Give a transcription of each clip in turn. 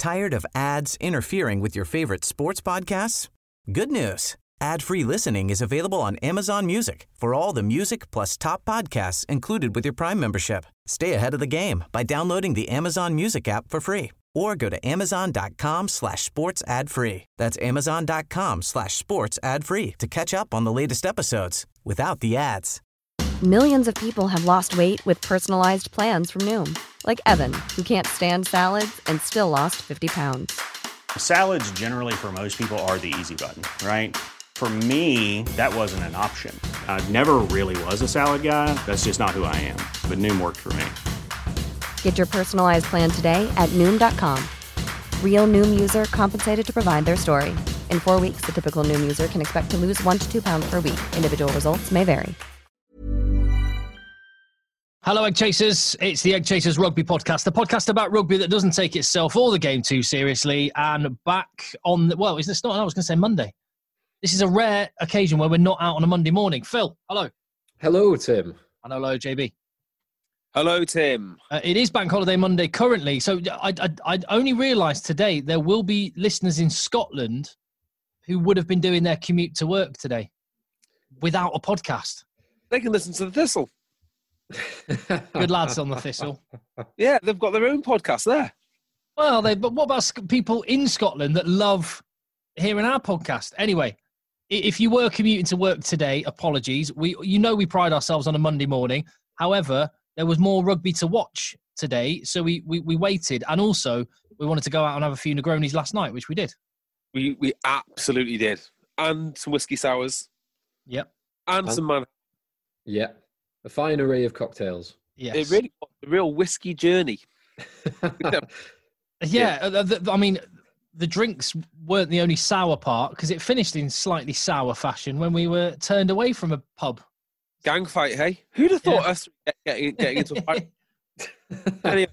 Tired of ads interfering with your favorite sports podcasts? Good news. Ad-free listening is available on Amazon Music for all the music plus top podcasts included with your Prime membership. Stay ahead of the game by downloading the Amazon Music app for free or go to amazon.com/sports ad free. That's amazon.com/sports ad free to catch up on the latest episodes without the ads. Millions of people have lost weight with personalized plans from Noom. Like Evan, who can't stand salads and still lost 50 pounds. Salads generally for most people are the easy button, right? For me, that wasn't an option. I never really was a salad guy. That's just not who I am. But Noom worked for me. Get your personalized plan today at Noom.com. Real Noom user compensated to provide their story. In 4 weeks, the typical Noom user can expect to lose 1 to 2 pounds per week. Individual results may vary. Hello, Egg Chasers. It's the Egg Chasers Rugby Podcast, the podcast about rugby that doesn't take itself or the game too seriously. And back on, is this not? I was going to say Monday. This is a rare occasion where we're not out on a Monday morning. Phil, hello. Hello, Tim. And hello, JB. Hello, Tim. It is Bank Holiday Monday currently. So I only realised today there will be listeners in Scotland who would have been doing their commute to work today without a podcast. They can listen to the Thistle. Good lads on the Thistle. Yeah, they've got their own podcast there. Well, but what about people in Scotland that love hearing our podcast? Anyway, if you were commuting to work today, apologies. We pride ourselves on a Monday morning. However, there was more rugby to watch today, so we waited. And also, we wanted to go out and have a few Negronis last night, which we did. We absolutely did. And some whiskey sours. Yep. And some man. Yeah. A fine array of cocktails. Yes. It really was a real whiskey journey. Yeah. I mean, the drinks weren't the only sour part because it finished in slightly sour fashion when we were turned away from a pub. Gang fight, hey? Who'd have thought us getting into a fight? Anyway.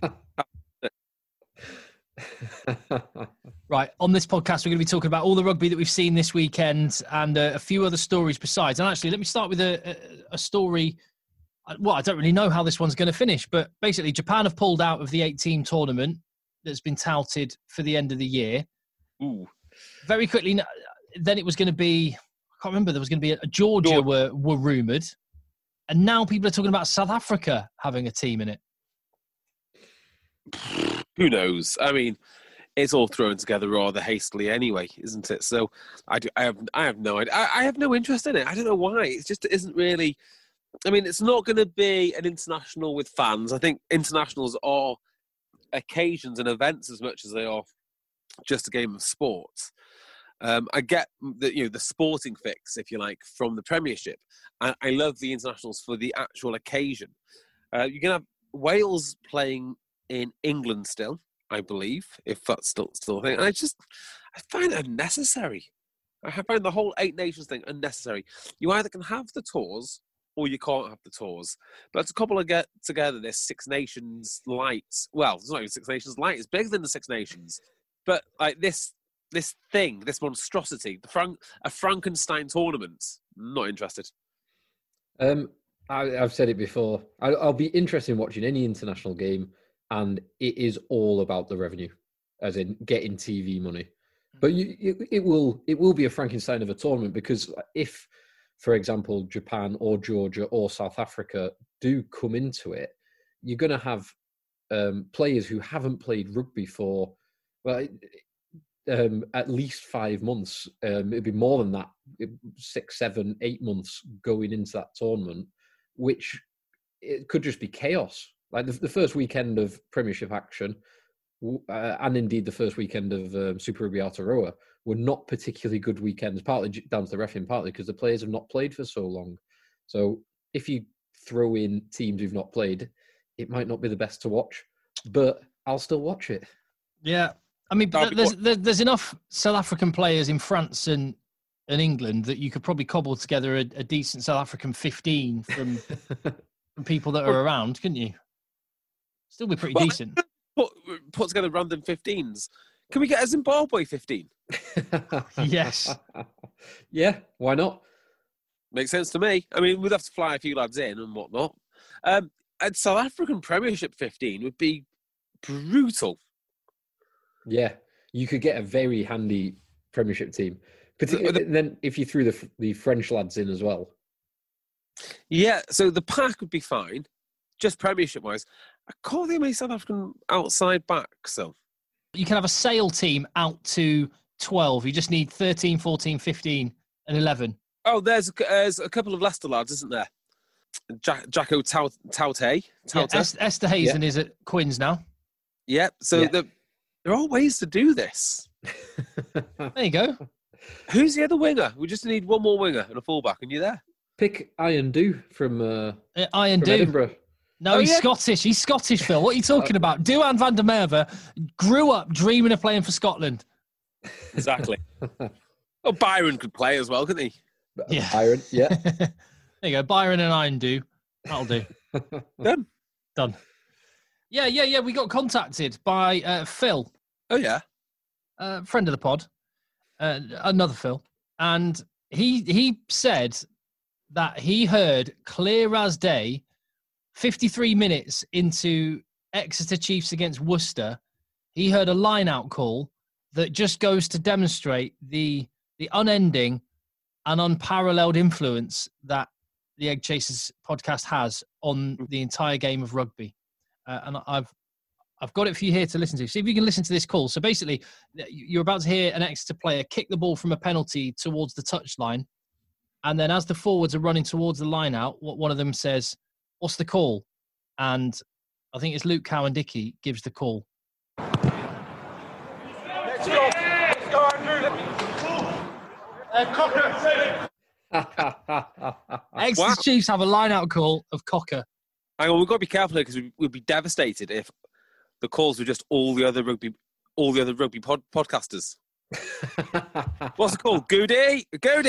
Right, on this podcast, we're going to be talking about all the rugby that we've seen this weekend and a few other stories besides. And actually, let me start with a story. Well, I don't really know how this one's going to finish, but basically Japan have pulled out of the 8-team tournament that's been touted for the end of the year. Ooh. Very quickly, then it was going to be, I can't remember, there was going to be a Georgia were rumoured. And now people are talking about South Africa having a team in it. Who knows? I mean, it's all thrown together rather hastily anyway, isn't it? So I have no idea. I have no interest in it. I don't know why. It just isn't really... I mean, it's not going to be an international with fans. I think internationals are occasions and events as much as they are just a game of sport. I get the sporting fix, if you like, from the Premiership. I love the internationals for the actual occasion. You're going to have Wales playing in England still, I believe, if that's still a thing. And I find it unnecessary. I find the whole 8 Nations thing unnecessary. You either can have the tours or you can't have the tours. But to couple of get together this Six Nations light, well, it's not even Six Nations light, it's bigger than the Six Nations. But like this thing, this monstrosity, a Frankenstein tournament, not interested. I've said it before. I'll be interested in watching any international game, and it is all about the revenue, as in getting TV money. But it will be a Frankenstein of a tournament, because if, for example, Japan or Georgia or South Africa do come into it, you're going to have players who haven't played rugby for, well, at least 5 months. It'd be more than that, 6, 7, 8 months going into that tournament, which it could just be chaos. Like the first weekend of Premiership action, and indeed the first weekend of Super Rugby Aotearoa, were not particularly good weekends, partly down to the refereeing, partly because the players have not played for so long. So if you throw in teams who've not played, it might not be the best to watch, but I'll still watch it. Yeah. I mean, there's enough South African players in France and England that you could probably cobble together a decent South African 15 from people that are around, couldn't you? Still be pretty decent. Put together random 15s. Can we get a Zimbabwe 15? Yes. Yeah, why not? Makes sense to me. I mean, we'd have to fly a few lads in and whatnot. A South African Premiership 15 would be brutal. Yeah, you could get a very handy Premiership team. Particularly then if you threw the French lads in as well. Yeah, so the pack would be fine, just Premiership-wise. I can't think of any South African outside backs, so... You can have a Sale team out to 12. You just need 13, 14, 15, and 11. Oh, there's a couple of Leicester lads, isn't there? Jacko Taute. Yeah, Esther Hazen is at Quins now. Yeah, so there are ways to do this. There you go. Who's the other winger? We just need one more winger and a fullback, and you're there. Pick Iron Do from Edinburgh. No, he's Scottish. He's Scottish, Phil. What are you talking about? Duhan van der Merwe grew up dreaming of playing for Scotland. Exactly. Oh, Byron could play as well, couldn't he? Yeah. Byron, yeah. There you go. Byron and Iron Do. That'll do. Done. Yeah. We got contacted by Phil. Oh, yeah. Friend of the pod. Another Phil. And he said that he heard clear as day 53 minutes into Exeter Chiefs against Worcester, he heard a line-out call that just goes to demonstrate the unending and unparalleled influence that the Egg Chasers podcast has on the entire game of rugby. And I've got it for you here to listen to. See if you can listen to this call. So basically, you're about to hear an Exeter player kick the ball from a penalty towards the touchline. And then as the forwards are running towards the line-out, one of them says, "What's the call?" And I think it's Luke Cowan-Dickey gives the call. Let's go, Andrew. Cocker. Exeter Chiefs have a line-out call of Cocker. Hang on, we've got to be careful here because we'd be devastated if the calls were just all the other rugby podcasters. What's it called? Goody!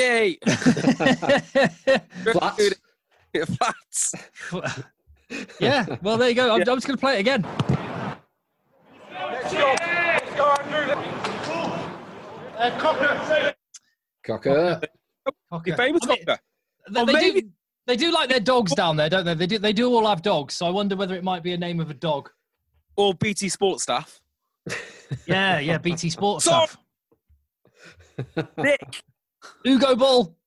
Flats. Yeah, well, there you go. I'm just going to play it again. Let's go, Andrew. Cocker. Your famous Cocker. They do like their dogs down there, don't they? They do all have dogs, so I wonder whether it might be a name of a dog. Or BT Sports staff. Yeah, BT Sports stuff. Nick. Ugo Ball.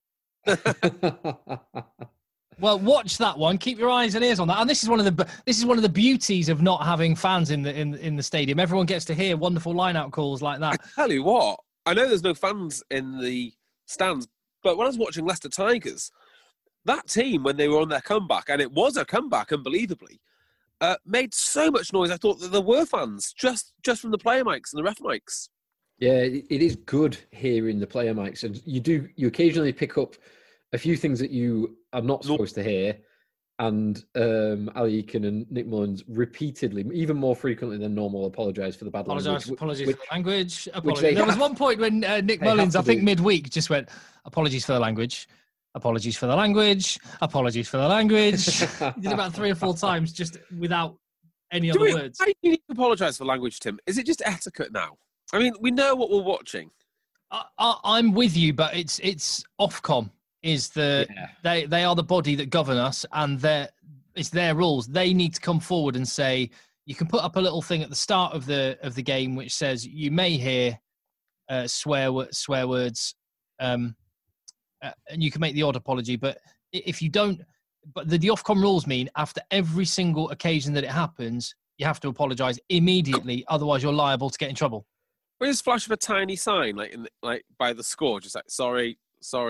Well, watch that one. Keep your eyes and ears on that. And this is one of the beauties of not having fans in the stadium. Everyone gets to hear wonderful line-out calls like that. I tell you what, I know there's no fans in the stands, but when I was watching Leicester Tigers, that team, when they were on their comeback, and it was a comeback, unbelievably, made so much noise. I thought that there were fans just from the player mics and the ref mics. Yeah, it is good hearing the player mics, and you occasionally pick up a few things that you are not supposed to hear. And Ali Eakin and Nick Mullins repeatedly, even more frequently than normal, apologise for the bad language. Apologies for the language. There was one point when Nick Mullins, I think midweek, just went, "Apologies for the language. Apologies for the language. Apologies for the language." He did about 3 or 4 times just without any other words. Why do you need to apologise for language, Tim? Is it just etiquette now? I mean, we know what we're watching. I'm with you, but it's Ofcom is they are the body that govern us, and it's their rules. They need to come forward and say, you can put up a little thing at the start of the game which says you may hear swear words, and you can make the odd apology. But if you don't, but the Ofcom rules mean after every single occasion that it happens, you have to apologise immediately. Otherwise, you're liable to get in trouble. We just flash of a tiny sign, like by the score, just like sorry,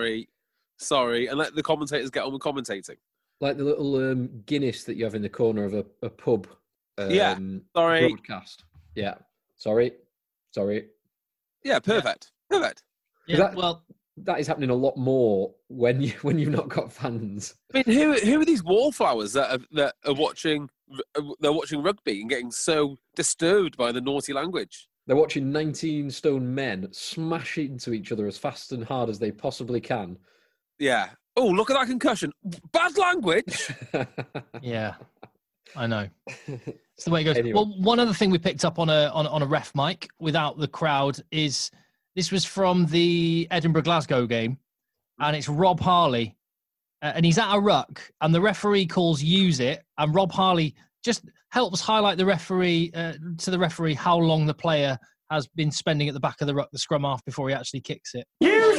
and let the commentators get on with commentating. Like the little Guinness that you have in the corner of a pub. Sorry. Broadcast. Yeah. Sorry. Yeah, perfect. Yeah, that is happening a lot more when you've not got fans. I mean, who are these wallflowers that are watching? They're watching rugby and getting so disturbed by the naughty language. They're watching 19 stone men smash into each other as fast and hard as they possibly can. Yeah. Oh, look at that concussion. Bad language. Yeah, I know. It's the way it goes. Anyway. Well, one other thing we picked up on a ref mic without the crowd is this was from the Edinburgh-Glasgow game, and it's Rob Harley. And he's at a ruck, and the referee calls use it, and Rob Harley just helps highlight to the referee how long the player has been spending at the back of the ruck, the scrum half, before he actually kicks it.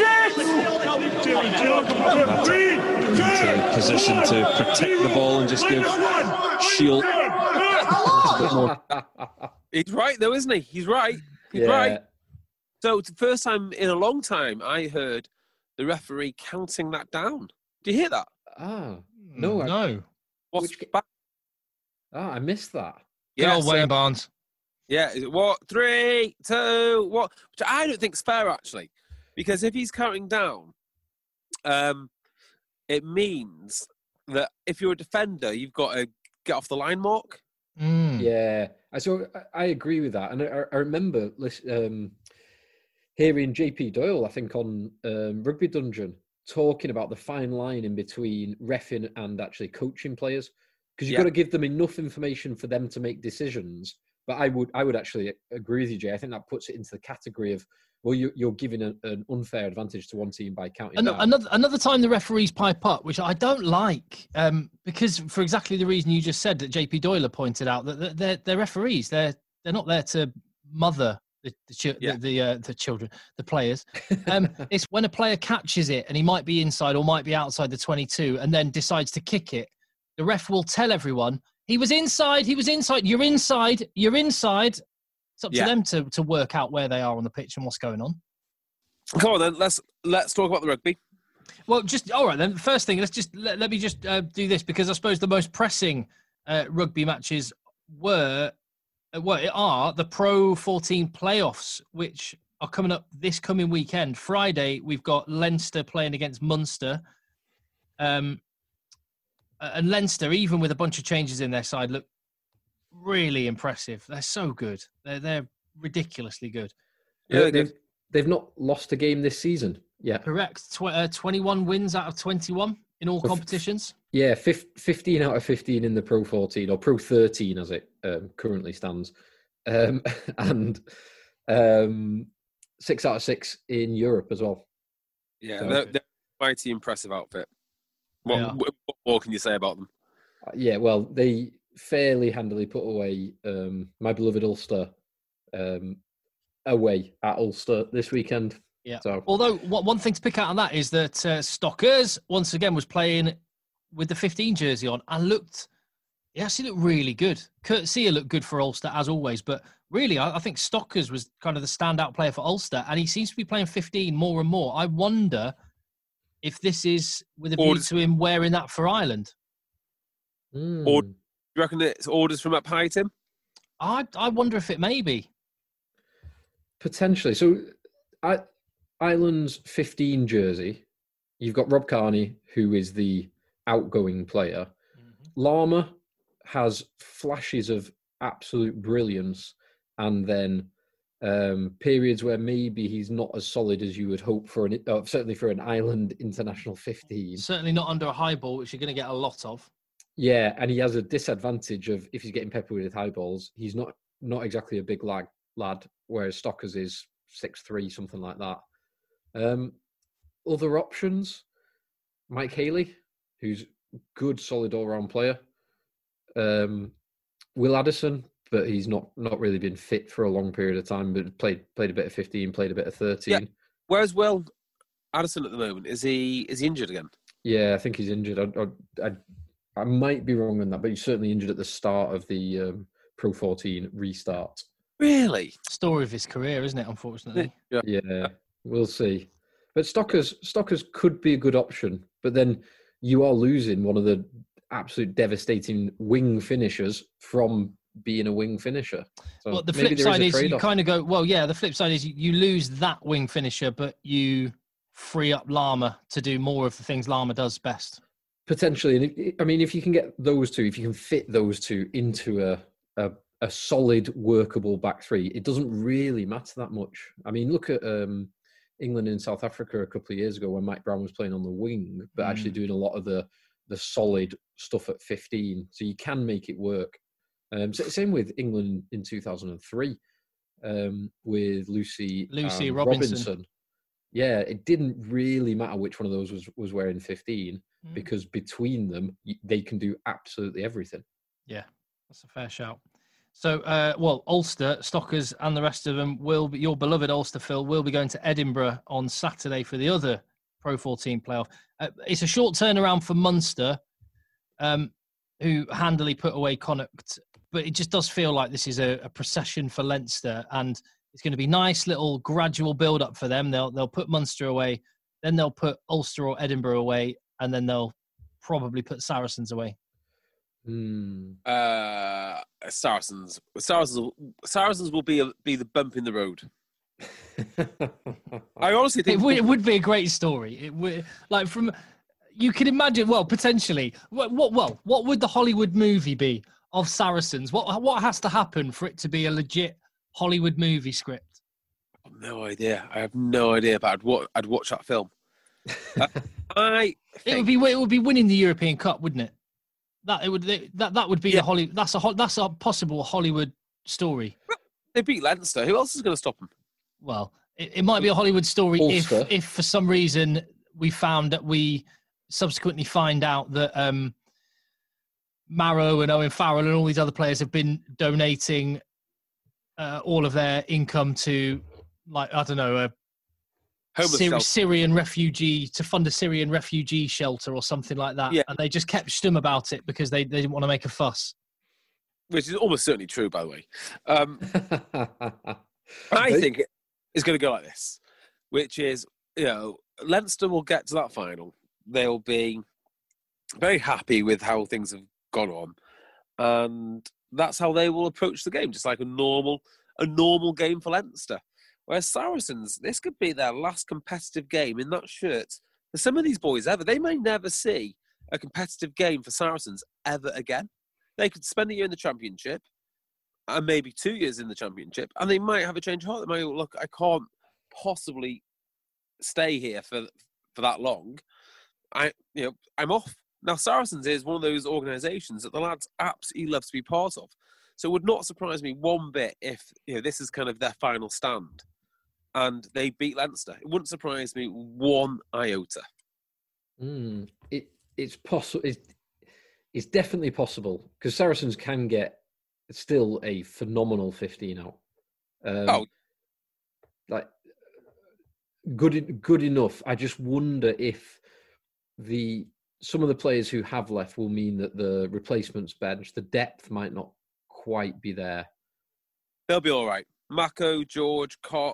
Into position to protect the ball and just give Shield a bit more. He's right, though, isn't he? He's right. He's right. So it's the first time in a long time I heard the referee counting that down. Do you hear that? No. No. What's back? I missed that. Yeah, Wayne Barnes. Yeah, is it what? 3, 2, what? Which I don't think is fair, actually. Because if he's counting down, it means that if you're a defender, you've got to get off the line mark. Yeah, so I agree with that. And I remember hearing JP Doyle, I think, on Rugby Dungeon, talking about the fine line in between reffing and actually coaching players. Because you've got to give them enough information for them to make decisions. But I would actually agree with you, Jay. I think that puts it into the category of, well, you're giving an unfair advantage to one team by counting down. Another time the referees pipe up, which I don't like, because for exactly the reason you just said that JP Doyle pointed out, that they're referees. They're not there to mother the children, the players. It's when a player catches it and he might be inside or might be outside the 22 and then decides to kick it. The ref will tell everyone, he was inside, you're inside. It's up to them to work out where they are on the pitch and what's going on. Come on then, let's talk about the rugby. Well, all right then. First thing, let me just do this, because I suppose the most pressing rugby matches are the Pro 14 playoffs, which are coming up this coming weekend. Friday, we've got Leinster playing against Munster. And Leinster, even with a bunch of changes in their side, look really impressive. They're so good. They're ridiculously good. Yeah, they've not lost a game this season yet. Correct. 21 wins out of 21 in all competitions. Yeah, 15 out of 15 in the Pro 14, or Pro 13 as it currently stands. And 6 out of 6 in Europe as well. Yeah, so, they're a mighty impressive outfit. What more can you say about them? Yeah, well, they fairly handily put away my beloved Ulster away at Ulster this weekend. Yeah. So, although one thing to pick out on that is that Stockers once again was playing with the 15 jersey on and he actually looked really good. Kurt Sear looked good for Ulster as always, but really I think Stockers was kind of the standout player for Ulster, and he seems to be playing 15 more and more. I wonder if this is with a view to him wearing that for Ireland. Or do you reckon it's orders from up high, Tim? I wonder if it may be. Potentially. So, Ireland's 15 jersey, you've got Rob Kearney, who is the outgoing player. Mm-hmm. Lama has flashes of absolute brilliance, and then periods where maybe he's not as solid as you would hope for, certainly for an Ireland international 15. Certainly not under a high ball, which you're going to get a lot of. Yeah, and he has a disadvantage of, if he's getting peppered with high balls, he's not exactly a big lad, whereas Stockers is 6'3", something like that. Other options, Mike Haley, who's good, solid all-round player. Will Addison, but he's not really been fit for a long period of time, but played a bit of 15, played a bit of 13. Yeah. Where's Will Addison at the moment? Is he injured again? Yeah, I think he's injured. I might be wrong on that, but he's certainly injured at the start of the Pro 14 restart. Really? Story of his career, isn't it, unfortunately? Yeah, we'll see. But Stockers could be a good option, but then you are losing one of the absolute devastating wing finishers from being a wing finisher. So well, the flip side is you kind of go, well, yeah, the flip side is you lose that wing finisher, but you free up Lama to do more of the things Lama does best. Potentially. I mean, if you can get those two, if you can fit those two into a solid, workable back three, it doesn't really matter that much. I mean, look at England and South Africa a couple of years ago when Mike Brown was playing on the wing, but actually doing a lot of the solid stuff at 15. So you can make it work. Same with England in 2003 with Lucy Robinson. Yeah, it didn't really matter which one of those was wearing 15 because between them, they can do absolutely everything. Yeah, that's a fair shout. So, Ulster, Stockers and the rest of them will be, your beloved Ulster, Phil, will be going to Edinburgh on Saturday for the other Pro 14 playoff. It's a short turnaround for Munster, who handily put away Connacht, but it just does feel like this is a procession for Leinster, and it's going to be nice little gradual build-up for them. They'll put Munster away, then they'll put Ulster or Edinburgh away, and then they'll probably put Saracens away. Saracens will be the bump in the road. I honestly think it would be a great story. It would, like, from, you can imagine. Well, potentially, what would the Hollywood movie be of Saracens? What has to happen for it to be a legit Hollywood movie script? No idea. I have no idea, but I'd watch that film. It would be winning the European Cup, wouldn't it? That would be the Hollywood. That's a possible Hollywood story. They beat Leinster. Who else is going to stop them? Well, it might be a Hollywood story if for some reason we subsequently find out that Marrow and Owen Farrell and all these other players have been donating all of their income to, like, I don't know, Syrian refugee, to fund a Syrian refugee shelter or something like that. Yeah. And they just kept stum about it because they didn't want to make a fuss. Which is almost certainly true, by the way. I think it's going to go like this, which is, Leinster will get to that final. They'll be very happy with how things have gone on. And that's how they will approach the game, just like a normal game for Leinster. Whereas Saracens, this could be their last competitive game in that shirt. For some of these boys ever, they may never see a competitive game for Saracens ever again. They could spend a year in the Championship and maybe 2 years in the Championship, and they might have a change of heart. They might go, look, I can't possibly stay here for that long. I'm off. Now, Saracens is one of those organisations that the lads absolutely love to be part of. So it would not surprise me one bit if this is kind of their final stand and they beat Leinster. It wouldn't surprise me one iota. It's possible. It's definitely possible because Saracens can get still a phenomenal 15 out. Good enough. I just wonder if some of the players who have left will mean that the replacements bench, the depth might not quite be there. They'll be all right. Mako, George, Cock,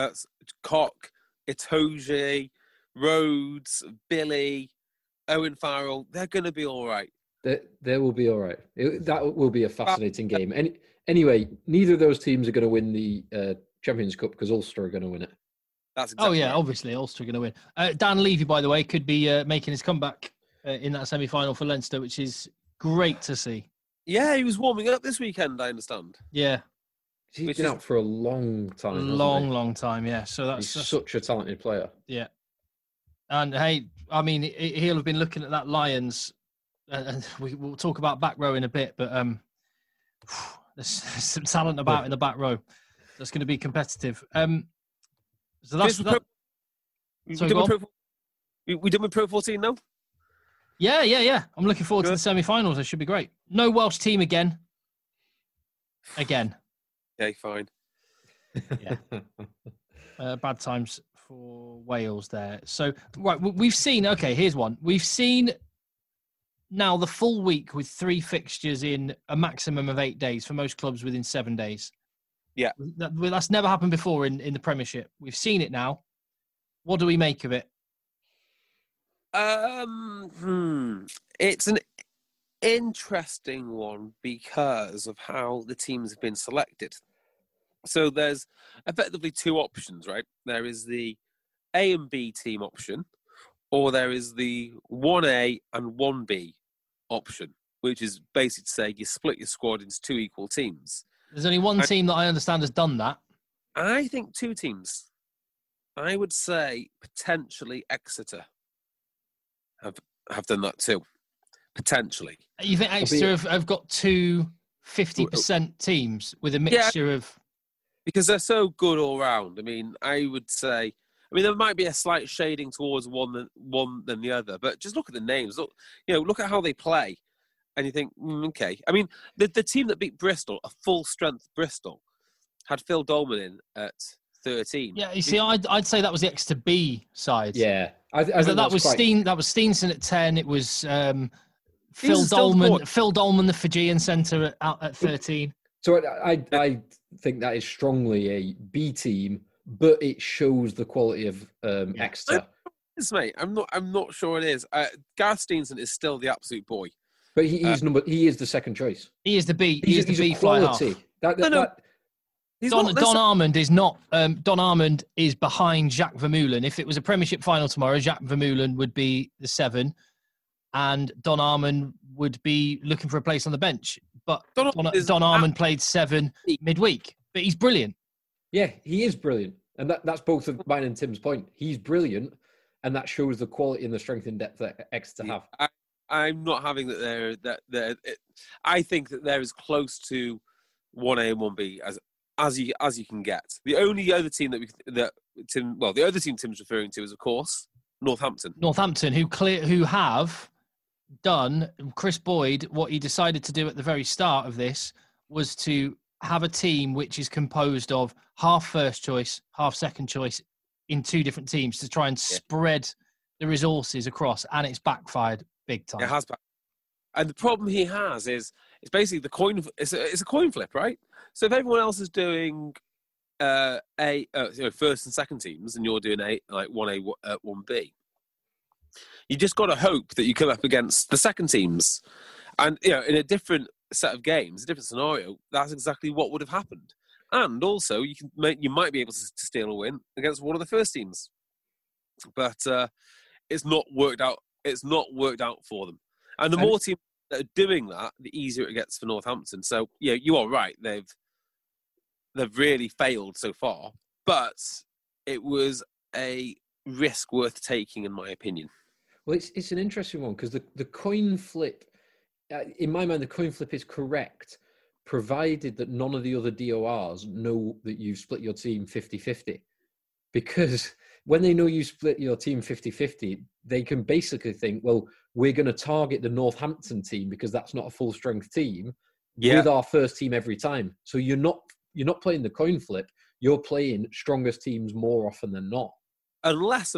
Itoje, Rhodes, Billy, Owen Farrell, they're going to be all right. They will be all right. That will be a fascinating game. Anyway, neither of those teams are going to win the Champions Cup because Ulster are going to win it. That's exactly right. Obviously Ulster are going to win. Dan Levy, by the way, could be making his comeback in that semi-final for Leinster, which is great to see. Yeah, he was warming up this weekend, I understand. Yeah. He's been out for a long time. Long time, yeah. So he's such a talented player. Yeah. And hey, I mean, he'll have been looking at that Lions, and we'll talk about back row in a bit, but there's some talent about in the back row that's going to be competitive. So that's we done with Pro 14 now? Yeah. I'm looking forward to the semi-finals. It should be great. No Welsh team again. Okay, fine. Yeah. Bad times for Wales there. So, right, we've seen... Okay, here's one. We've seen now the full week with 3 fixtures in a maximum of 8 days for most clubs within 7 days. Yeah. That's never happened before in the Premiership. We've seen it now. What do we make of it? It's an interesting one because of how the teams have been selected. So there's effectively 2 options, right? There is the A and B team option, or there is the 1A and 1B option, which is basically to say you split your squad into 2 equal teams. There's only one team that I understand has done that. I think 2 teams. I would say potentially Exeter have done that too. Potentially. You think Exeter have got 2 50% teams with a mixture of... Because they're so good all round. I mean, I would say... I mean, there might be a slight shading towards one than the other, but just look at the names. Look at how they play. and you think, okay. I mean, the team that beat Bristol, a full-strength Bristol, had Phil Dolman in at 13. Yeah, you see, I'd say that was the Exeter B side. Yeah, I think that was quite... that was Steenson at 10. It was Phil Dolman, the Fijian centre, at 13. So I think that is strongly a B team, but it shows the quality of Exeter. Mate, I'm not sure it is. Gareth Steenson is still the absolute boy, but he is the second choice. He is the B. He's the B fly half. Don Armand is not. Don Armand is behind Jacques Vermeulen. If it was a Premiership final tomorrow, Jacques Vermeulen would be the 7, and Don Armand would be looking for a place on the bench. But Don Armand played 7 midweek. But he's brilliant. Yeah, he is brilliant, and that's both of mine and Tim's point. He's brilliant, and that shows the quality and the strength and depth that Exeter have. I'm not having that. I think that they're as close to 1A and 1B as you can get. The only other team the other team Tim's referring to is, of course, Northampton. Northampton, who have done, Chris Boyd, what he decided to do at the very start of this was to have a team which is composed of half first choice, half second choice in 2 different teams to try and spread the resources across, and it's backfired big time. It has backfired. And the problem he has is it's basically the coin. It's a coin flip, right? So if everyone else is doing first and second teams, and you're doing 1A, 1B, you just got to hope that you come up against the second teams, and in a different set of games, a different scenario, that's exactly what would have happened. And also, you might be able to steal a win against one of the first teams, but it's not worked out. It's not worked out for them. And the more teams that are doing that, the easier it gets for Northampton. So you are right. They've really failed so far, but it was a risk worth taking, in my opinion. Well, it's an interesting one because the coin flip, in my mind, the coin flip is correct, provided that none of the other DORs know that you've split your team 50-50. Because when they know you split your team 50-50, they can basically think, well, we're going to target the Northampton team because that's not a full-strength team with our first team every time. So you're not playing the coin flip. You're playing strongest teams more often than not. Unless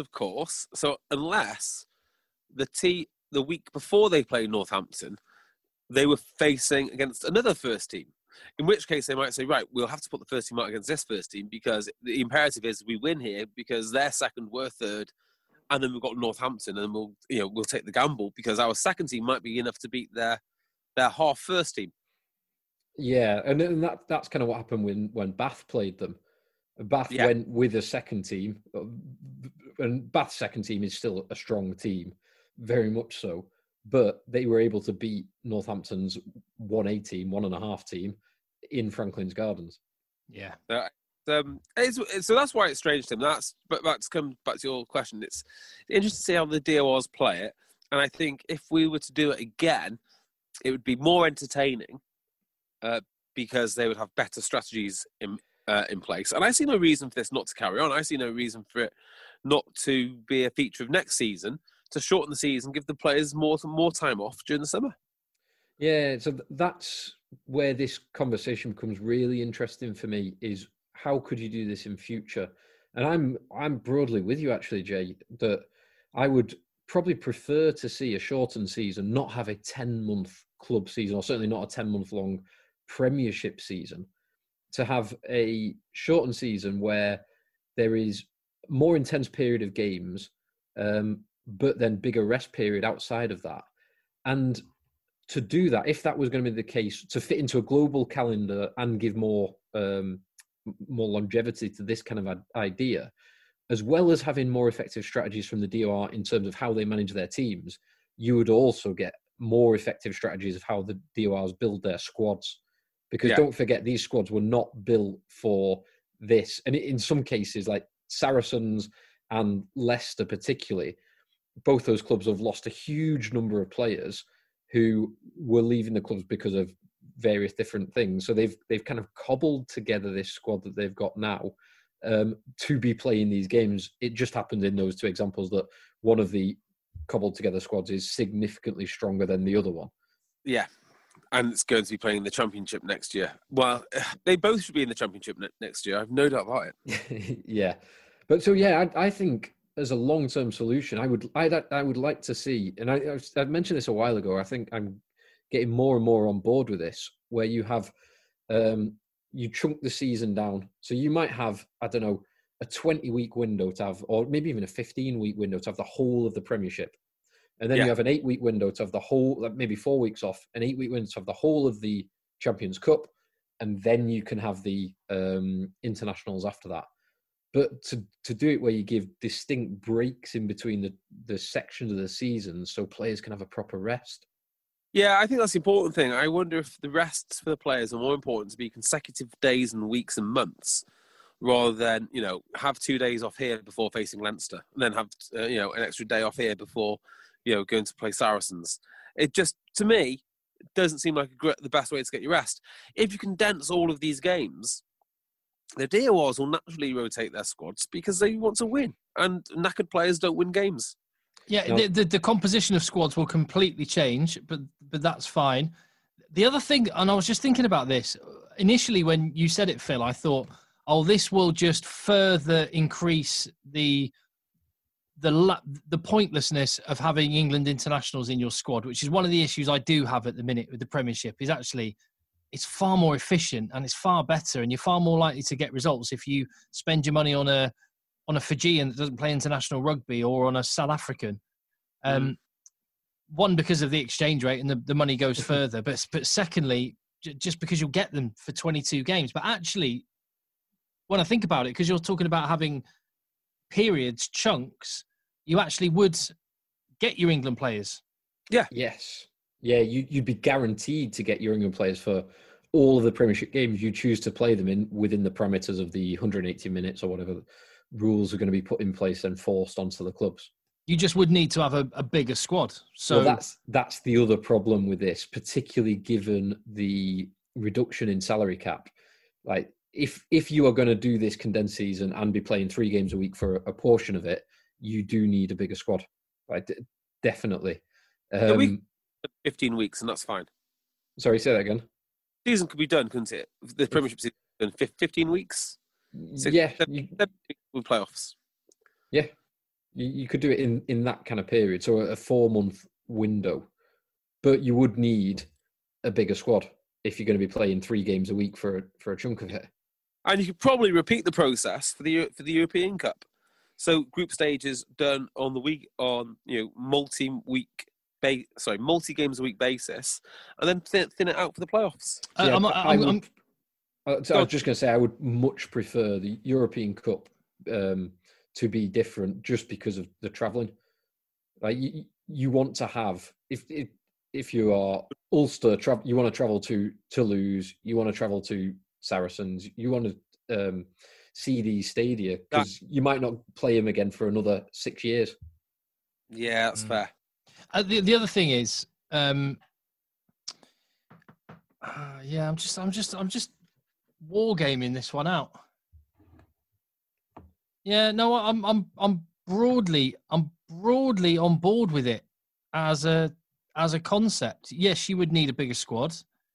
the week before they played Northampton, they were facing against another first team, in which case they might say, right, we'll have to put the first team out against this first team because the imperative is we win here because they're second, we're third, and then we've got Northampton, and we'll take the gamble because our second team might be enough to beat their half first team. Yeah, and that's kind of what happened when Bath played them. Bath went with a second team, and Bath's second team is still a strong team, very much so. But they were able to beat Northampton's 1A team, 1.5 team, in Franklin's Gardens. Yeah. So that's why it's strange to him. But to come back to your question, it's interesting to see how the DORs play it. And I think if we were to do it again, it would be more entertaining because they would have better strategies in place. And I see no reason for this not to carry on. I see no reason for it not to be a feature of next season, to shorten the season, give the players more time off during the summer. Yeah, so that's where this conversation becomes really interesting for me, is how could you do this in future? And I'm broadly with you, actually, Jay, that I would probably prefer to see a shortened season, not have a 10-month club season, or certainly not a 10-month long Premiership season, to have a shortened season where there is more intense period of games, but then bigger rest period outside of that. And to do that, if that was going to be the case, to fit into a global calendar and give more longevity to this kind of idea, as well as having more effective strategies from the DOR in terms of how they manage their teams, you would also get more effective strategies of how the DORs build their squads. Because don't forget, these squads were not built for this. And in some cases, like Saracens and Leicester particularly, both those clubs have lost a huge number of players who were leaving the clubs because of various different things. So they've kind of cobbled together this squad that they've got now to be playing these games. It just happened in those 2 examples that one of the cobbled together squads is significantly stronger than the other one. Yeah. And it's going to be playing the Championship next year. Well, they both should be in the Championship next year. I've no doubt about it. Yeah. But so, yeah, I think as a long-term solution, I would like to see, and I mentioned this a while ago, I think I'm getting more and more on board with this, where you have, you chunk the season down. So you might have, I don't know, a 20-week window to have, or maybe even a 15-week window to have the whole of the Premiership. And then you have an 8-week window to have the whole, like maybe 4 weeks off, an 8-week window to have the whole of the Champions Cup. And then you can have the internationals after that. But to do it where you give distinct breaks in between the sections of the season so players can have a proper rest. Yeah, I think that's the important thing. I wonder if the rests for the players are more important to be consecutive days and weeks and months rather than, have 2 days off here before facing Leinster and then have, an extra day off here before, going to play Saracens. It just, to me, doesn't seem like the best way to get your rest. If you condense all of these games, the DORs will naturally rotate their squads because they want to win, and knackered players don't win games. Yeah, no. the composition of squads will completely change, but that's fine. The other thing, and I was just thinking about this, initially when you said it, Phil, I thought, this will just further increase the pointlessness of having England internationals in your squad, which is one of the issues I do have at the minute with the Premiership, is actually it's far more efficient and it's far better, and you're far more likely to get results if you spend your money on a Fijian that doesn't play international rugby or on a South African. One, because of the exchange rate and the money goes further, but secondly, just because you'll get them for 22 games. But actually, when I think about it, because you're talking about having periods, chunks, you actually would get your England players. Yeah. Yes. Yeah, you'd be guaranteed to get your England players for all of the Premiership games you choose to play them in within the parameters of the 180 minutes or whatever rules are going to be put in place and forced onto the clubs. You just would need to have a bigger squad. So that's the other problem with this, particularly given the reduction in salary cap. Like, if you are going to do this condensed season and be playing 3 games a week for a portion of it, you do need a bigger squad. Right? Definitely. 15 weeks, and that's fine. Sorry, say that again. Season could be done, couldn't it? The Premiership season done 15 weeks. Yeah, with playoffs. Yeah, you could do it in that kind of period, so a 4-month window. But you would need a bigger squad if you're going to be playing 3 games a week for a chunk of it. And you could probably repeat the process for the European Cup. So group stages done on the week on multi games a week basis, and then thin it out for the playoffs. I was just going to say I would much prefer the European Cup to be different, just because of the travelling. Like you want to have if you are Ulster, you want to travel to Toulouse, you want to travel to Saracens, you want to see these stadia because you might not play them again for another 6 years. Yeah, that's fair. The other thing is, I'm just wargaming this one out. Yeah, no, I'm broadly on board with it as a concept. Yes, you would need a bigger squad.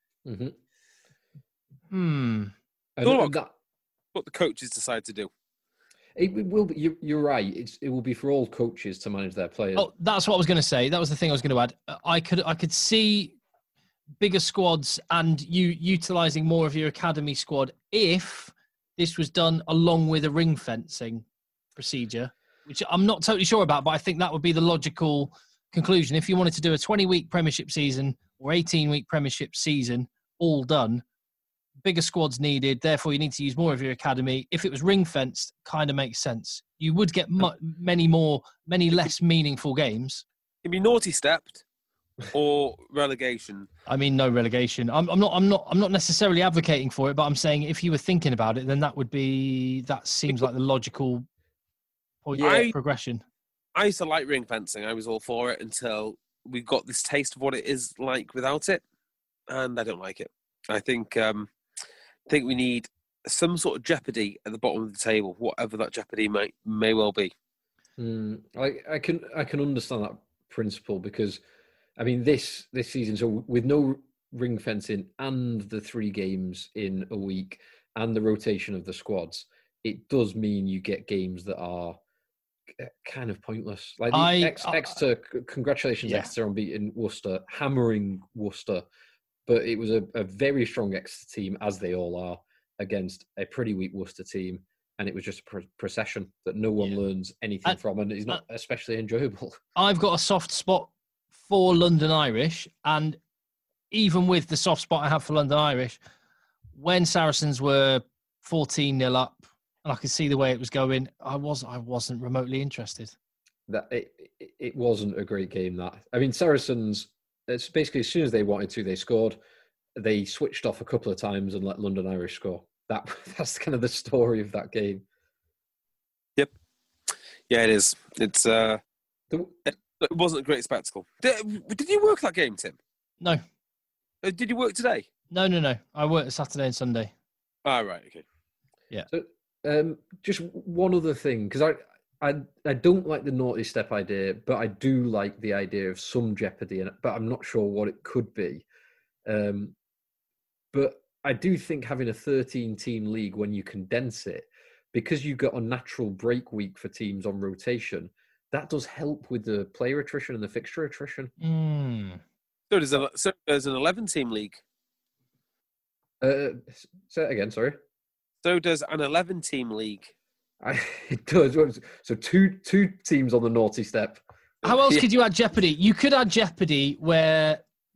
What the coaches decide to do. It will be. You're right. It will be for all coaches to manage their players. Oh, that's what I was going to say. That was the thing I was going to add. I could see bigger squads and you utilising more of your academy squad if this was done along with a ring fencing procedure, which I'm not totally sure about, but I think that would be the logical conclusion. If you wanted to do a 20-week Premiership season or 18-week Premiership season, all done, bigger squads needed, therefore you need to use more of your academy. If it was ring-fenced, kind of makes sense. You would get many less meaningful games. It'd be naughty-stepped or relegation. I mean, no relegation. I'm not necessarily advocating for it, but I'm saying if you were thinking about it, then that seems like the logical point of progression. I used to like ring fencing. I was all for it until we got this taste of what it is like without it, and I don't like it. I think we need some sort of jeopardy at the bottom of the table, whatever that jeopardy may well be. I can understand that principle because I mean, this season, so with no ring fencing and the 3 games in a week and the rotation of the squads, it does mean you get games that are kind of pointless. Like Exeter, congratulations, Exeter, on beating Worcester, hammering Worcester. But it was a very strong Exeter team, as they all are, against a pretty weak Worcester team. And it was just a procession that no one learns anything from, and it's not especially enjoyable. I've got a soft spot for London Irish, and even with the soft spot I have for London Irish, when Saracens were 14-0 up, and I could see the way it was going, I wasn't remotely interested. That it wasn't a great game. That, I mean, Saracens, it's basically as soon as they wanted to, they scored. They switched off a couple of times and let London Irish score. That's kind of the story of that game. Yep. Yeah, it is. It wasn't a great spectacle. Did you work that game, Tim? No. Did you work today? No. I worked Saturday and Sunday. Oh, right. Okay. Yeah. So, just one other thing, because I don't like the naughty step idea, but I do like the idea of some jeopardy in it, but I'm not sure what it could be. But I do think having a 13-team league, when you condense it, because you've got a natural break week for teams on rotation, that does help with the player attrition and the fixture attrition. So there's an 11-team league. Say that again, sorry. So does an 11-team league. It does. So two teams on the naughty step. How else could you add jeopardy? You could add jeopardy where...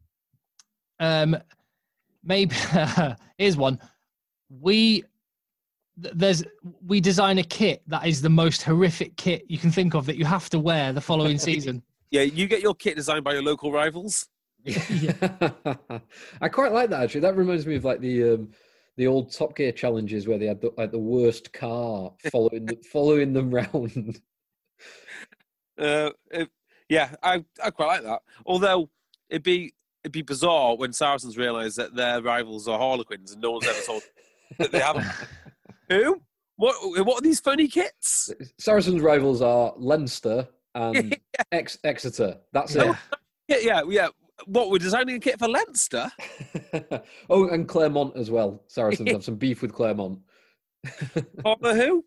maybe here's one. We design a kit that is the most horrific kit you can think of that you have to wear the following season. Yeah, you get your kit designed by your local rivals. Yeah. I quite like that, actually. That reminds me of like the old Top Gear challenges where they had the worst car following them round. Yeah, I quite like that. Although it'd be bizarre when Saracens realise that their rivals are Harlequins and no one's ever told that they haven't. Who? What are these funny kits? Saracens' rivals are Leinster and Exeter. That's it. Yeah. What, we're designing a kit for Leinster? Oh, and Claremont as well. Saracens have some beef with Claremont. Who?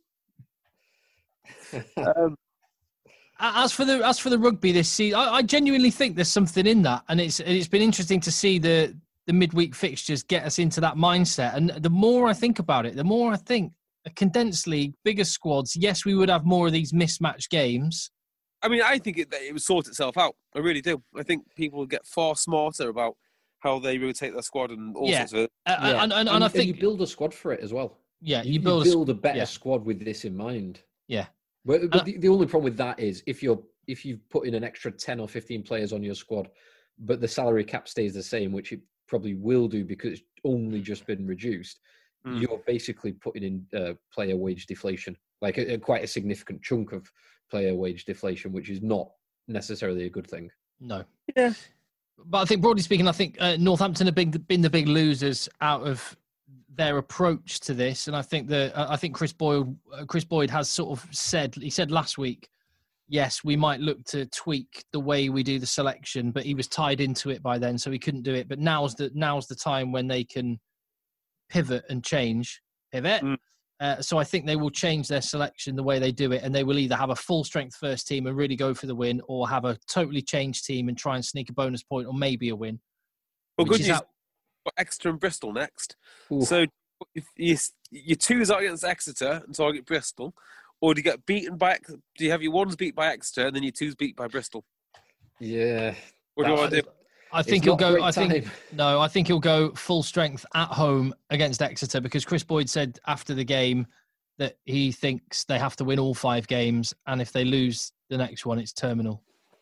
As for the rugby this season, I genuinely think there's something in that, and it's been interesting to see the midweek fixtures get us into that mindset. And the more I think about it, the more I think a condensed league, bigger squads. Yes, we would have more of these mismatched games. I mean, I think it would sort itself out. I really do. I think people would get far smarter about how they rotate their squad and all sorts of it. And I think you build a squad for it as well. Yeah, you build a better squad with this in mind. Yeah. But the only problem with that is if you've put in an extra 10 or 15 players on your squad, but the salary cap stays the same, which it probably will do because it's only just been reduced, you're basically putting in player wage deflation, like quite a significant chunk of player wage deflation, which is not necessarily a good thing. No. Yeah. But I think, broadly speaking, Northampton have been the big losers out of their approach to this, and I think Chris Boyd has sort of said last week, yes, we might look to tweak the way we do the selection, but he was tied into it by then, so he couldn't do it. But now's the time when they can pivot and change. So I think they will change their selection the way they do it, and they will either have a full strength first team and really go for the win, or have a totally changed team and try and sneak a bonus point or maybe a win. Well, good news. Exeter and Bristol next. Ooh. So if your twos are against Exeter and target Bristol, or do you get beaten by? Do you have your ones beat by Exeter and then your twos beat by Bristol? Yeah. What do you want to do? I think he'll go. I think he'll go full strength at home against Exeter, because Chris Boyd said after the game that he thinks they have to win all 5 games, and if they lose the next one, it's terminal.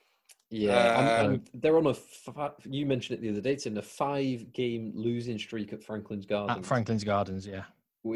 Yeah, they're on you mentioned it the other day, it's in a 5-game losing streak at Franklin's Gardens. At Franklin's Gardens, yeah.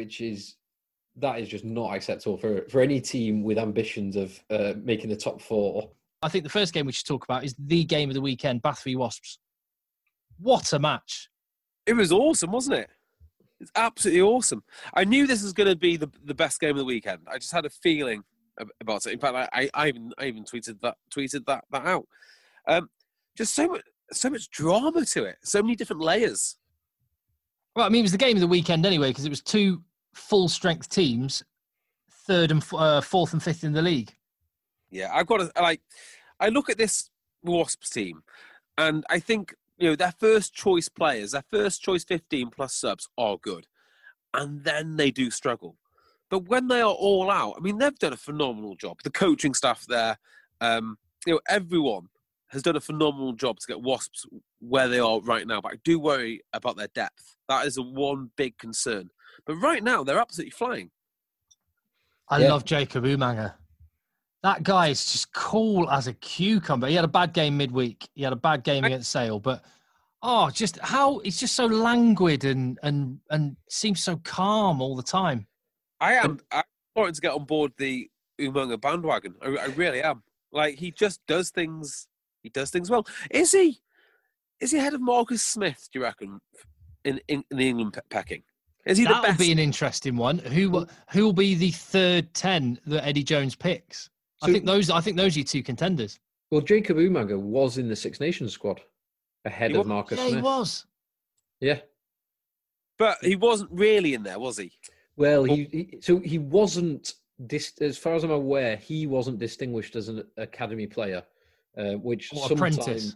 That is just not acceptable for any team with ambitions of making the top 4. I think the first game we should talk about is the game of the weekend, Bath v Wasps. What a match. It was awesome, wasn't it? It's absolutely awesome. I knew this was going to be the best game of the weekend. I just had a feeling about it. In fact, I even tweeted that out. Just so much. so much drama to it, so many different layers. Well, I mean, it was the game of the weekend anyway, because it was two full-strength teams, third and fourth and fifth in the league. Yeah, I've got to, I look at this Wasps team, and I think, their first choice players, their first choice 15 plus subs are good. And then they do struggle. But when they are all out, I mean, they've done a phenomenal job. The coaching staff there, everyone has done a phenomenal job to get Wasps where they are right now. But I do worry about their depth. That is one big concern. But right now, they're absolutely flying. I love Jacob Umaga. That guy is just cool as a cucumber. He had a bad game midweek. He had a bad game against Sale. But, just how he's just so languid and seems so calm all the time. I'm starting to get on board the Umaga bandwagon. I really am. Like, he just does things. He does things well. Is he ahead of Marcus Smith, do you reckon, in the England pecking? Is he the best? That would be an interesting one. Who will be the third 10 that Eddie Jones picks? So, I think those are your two contenders. Well, Jacob Umaga was in the Six Nations squad ahead of Marcus Smith. Yeah, he was. Yeah. But he wasn't really in there, was he? Well, he wasn't, as far as I'm aware, he wasn't distinguished as an academy player, which apprentice.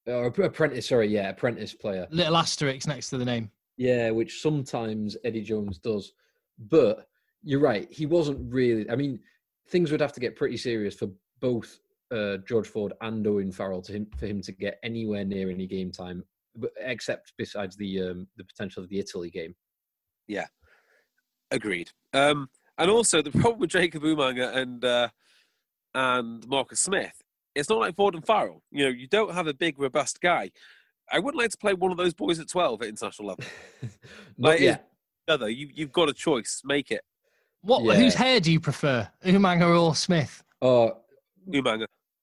Apprentice player. Little asterisk next to the name. Yeah, which sometimes Eddie Jones does. But you're right, he wasn't really... I mean, things would have to get pretty serious for both George Ford and Owen Farrell for him to get anywhere near any game time, except besides the potential of the Italy game. Yeah, agreed. And also, the problem with Jacob Umaga and Marcus Smith, it's not like Ford and Farrell. You don't have a big, robust guy. I wouldn't like to play one of those boys at 12 at international level. Not yet. You've got a choice. Make it. Whose hair do you prefer, Umaga or Smith? Umaga.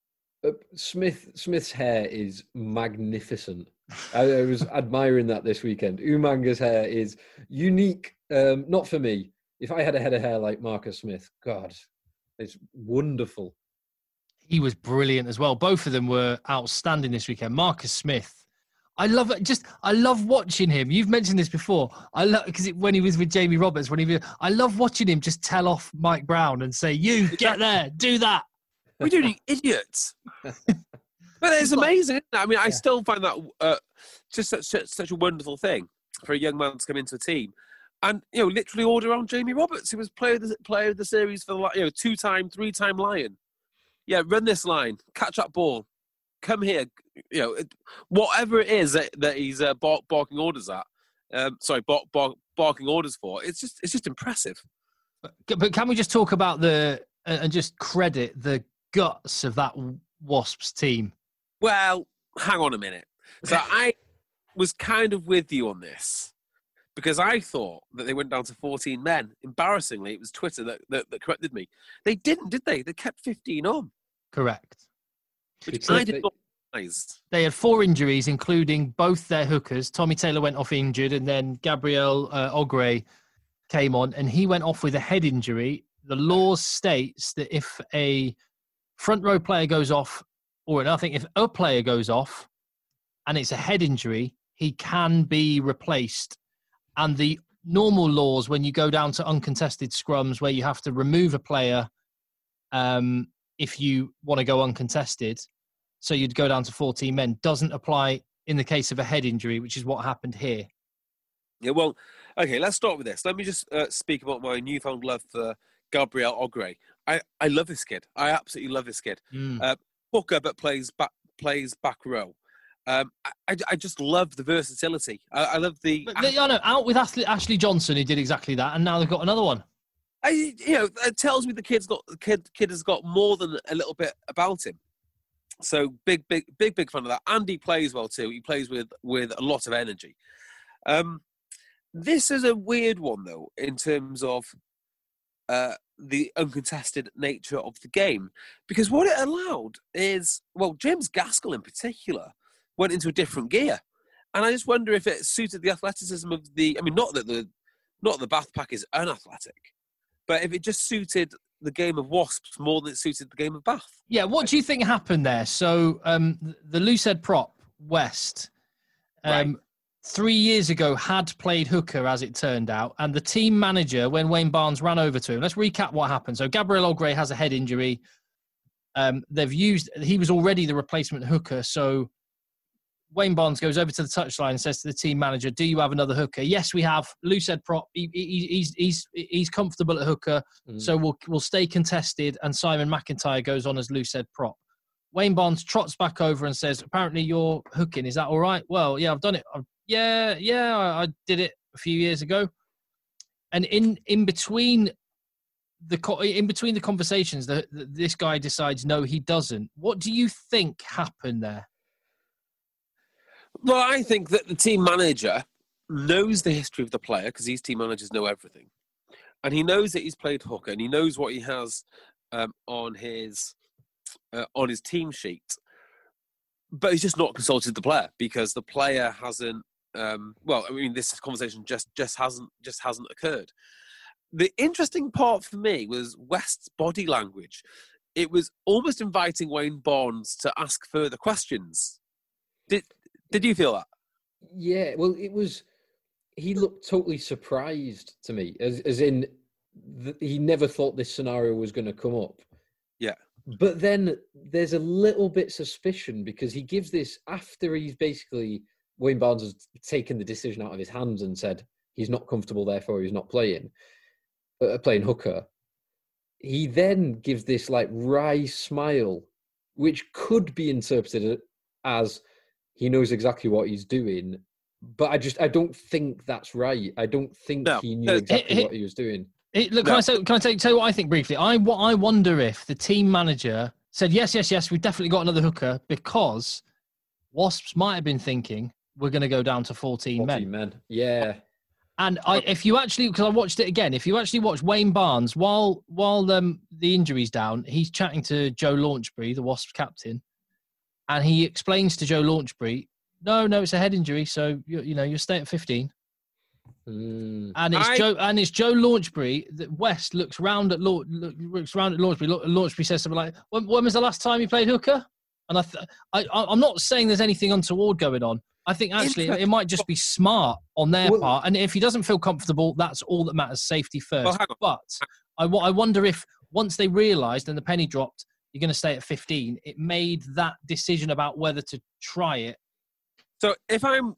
Smith's hair is magnificent. I was admiring that this weekend. Umaga's hair is unique. Not for me. If I had a head of hair like Marcus Smith, God, it's wonderful. He was brilliant as well. Both of them were outstanding this weekend. Marcus Smith, I love it. I love watching him. You've mentioned this before. Because when he was with Jamie Roberts, I love watching him just tell off Mike Brown and say, "You get there, do that." We're doing idiots. But it's amazing. I mean, I still find that just such a wonderful thing for a young man to come into a team and literally order on Jamie Roberts, who was player of the series for the 2-time, 3-time Lion. Yeah, run this line, catch that ball, come here. Whatever it is that he's barking orders at. Barking orders for. It's just impressive. But can we just talk about and just credit the guts of that Wasps team? Well, hang on a minute. So I was kind of with you on this because I thought that they went down to 14 men. Embarrassingly, it was Twitter that corrected me. They didn't, did they? They kept 15 on. Correct. Which I did not realize. They had 4 injuries, including both their hookers. Tommy Taylor went off injured, and then Gabriel Ogre came on, and he went off with a head injury. The law states that if a front row player goes off, if a player goes off and it's a head injury, he can be replaced. And the normal laws, when you go down to uncontested scrums where you have to remove a player if you want to go uncontested, so you'd go down to 14 men, doesn't apply in the case of a head injury, which is what happened here. Yeah, well, okay, let's start with this. Let me just speak about my newfound love for Gabriel Ogre. I love this kid. I absolutely love this kid. Hooker, but plays back row. I just love the versatility. I love the... out with Ashley Johnson, who did exactly that, and now they've got another one. It tells me the kid has got more than a little bit about him. So big fan of that. Andy plays well too. He plays with a lot of energy. This is a weird one though, in terms of the uncontested nature of the game, because what it allowed is, James Gaskell in particular went into a different gear, and I just wonder if it suited the athleticism of the. I mean, not that the Bath Pack is unathletic, but if it just suited the game of Wasps more than it suited the game of Bath. Yeah, what do you think happened there? So the Loosehead prop West, Right. 3 years ago had played hooker, as it turned out, and the team manager, when Wayne Barnes ran over to him, let's recap what happened. So Gabriel Ogre has a head injury. He was already the replacement hooker, so Wayne Barnes goes over to the touchline and says to the team manager, "Do you have another hooker?" "Yes, we have." Loose head prop. He's comfortable at hooker, so we'll stay contested. And Simon McIntyre goes on as loose head prop. Wayne Barnes trots back over and says, "Apparently you're hooking. Is that all right?" "Well, yeah, I've done it. I did it a few years ago." And in between the conversations, this guy decides no, he doesn't. What do you think happened there? Well, I think that the team manager knows the history of the player, because these team managers know everything. And he knows that he's played hooker, and he knows what he has on his team sheet. But he's just not consulted the player, because the player hasn't. This conversation just hasn't occurred. The interesting part for me was West's body language. It was almost inviting Wayne Barnes to ask further questions. Did you feel that? Yeah, well, it was. He looked totally surprised to me, as in he never thought this scenario was going to come up. Yeah. But then there's a little bit suspicion, because he gives this after he's basically, Wayne Barnes has taken the decision out of his hands and said he's not comfortable, therefore he's not playing hooker. He then gives this like wry smile, which could be interpreted as he knows exactly what he's doing. But I don't think that's right. I don't think he knew exactly what he was doing. Can I tell you what I think briefly? I wonder if the team manager said, yes, we've definitely got another hooker, because Wasps might have been thinking, we're going to go down to 14 men. Yeah. And if you actually, because I watched it again, if you actually watch Wayne Barnes, while the injury's down, he's chatting to Joe Launchbury, the Wasps captain, and he explains to Joe Launchbury, no, it's a head injury, so you stay at 15. And it's Joe Launchbury that West looks round at Launchbury. Launchbury says something like, "When was the last time you played hooker?" And I'm not saying there's anything untoward going on. I think actually it might just be smart on their part. And if he doesn't feel comfortable, that's all that matters. Safety first. But I wonder if once they realised and the penny dropped, you're going to stay at 15, it made that decision about whether to try it. So if I'm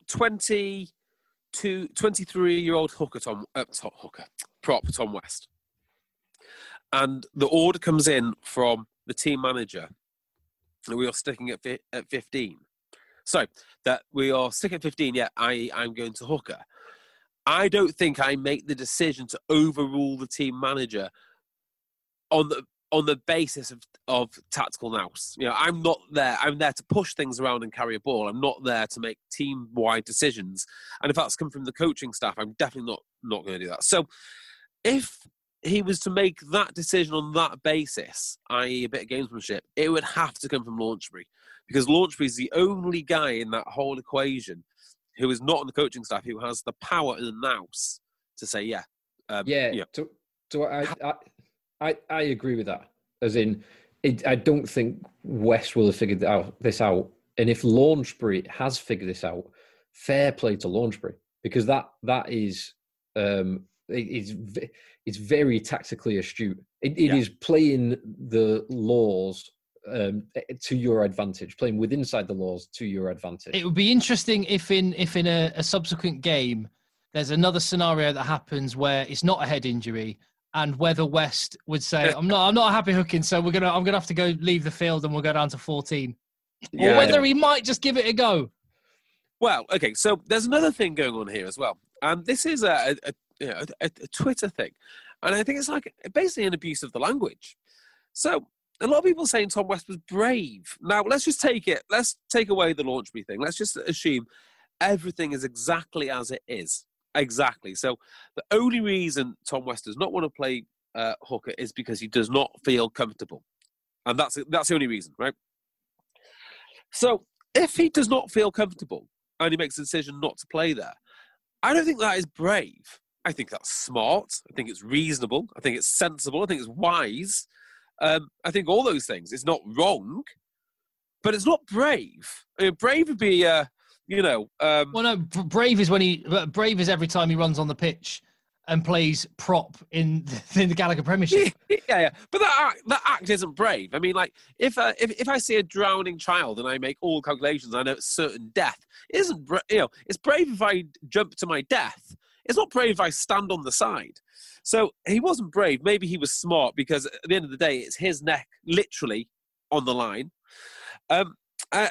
23-year-old prop Tom West, and the order comes in from the team manager, and we are sticking at 15. So that we are sticking at 15. Yeah, I'm going to hooker. I don't think I make the decision to overrule the team manager on the basis of tactical nous. I'm not there. I'm there to push things around and carry a ball. I'm not there to make team-wide decisions. And if that's come from the coaching staff, I'm definitely not going to do that. So if he was to make that decision on that basis, i.e. a bit of gamesmanship, it would have to come from Launchbury, because Launchbury is the only guy in that whole equation who is not on the coaching staff who has the power and the nous to say, I agree with that. As in, I don't think West will have figured this out. And if Launchbury has figured this out, fair play to Launchbury, because that is it's very tactically astute. It is playing the laws to your advantage, playing with inside the laws to your advantage. It would be interesting if in a subsequent game there's another scenario that happens where it's not a head injury, and whether West would say, I'm not happy hooking, so I'm gonna have to go leave the field and we'll go down to 14. Or whether he might just give it a go. Well, okay, so there's another thing going on here as well. And this is a Twitter thing. And I think it's like basically an abuse of the language. So a lot of people saying Tom West was brave. Now, let's take away the Launchbury thing. Let's just assume everything is exactly as it is. Exactly. So the only reason Tom West does not want to play hooker is because he does not feel comfortable. And that's the only reason, right? So if he does not feel comfortable and he makes a decision not to play there, I don't think that is brave. I think that's smart. I think it's reasonable. I think it's sensible. I think it's wise. I think all those things. It's not wrong. but it's not brave. I mean, brave would be, Well, no, brave is brave is every time he runs on the pitch and plays prop in the Gallagher Premiership. yeah. But that act isn't brave. I mean, like, if I see a drowning child and I make all calculations, I know it's certain death. It isn't, it's brave if I jump to my death. It's not brave if I stand on the side. So he wasn't brave. Maybe he was smart, because at the end of the day, it's his neck literally on the line. But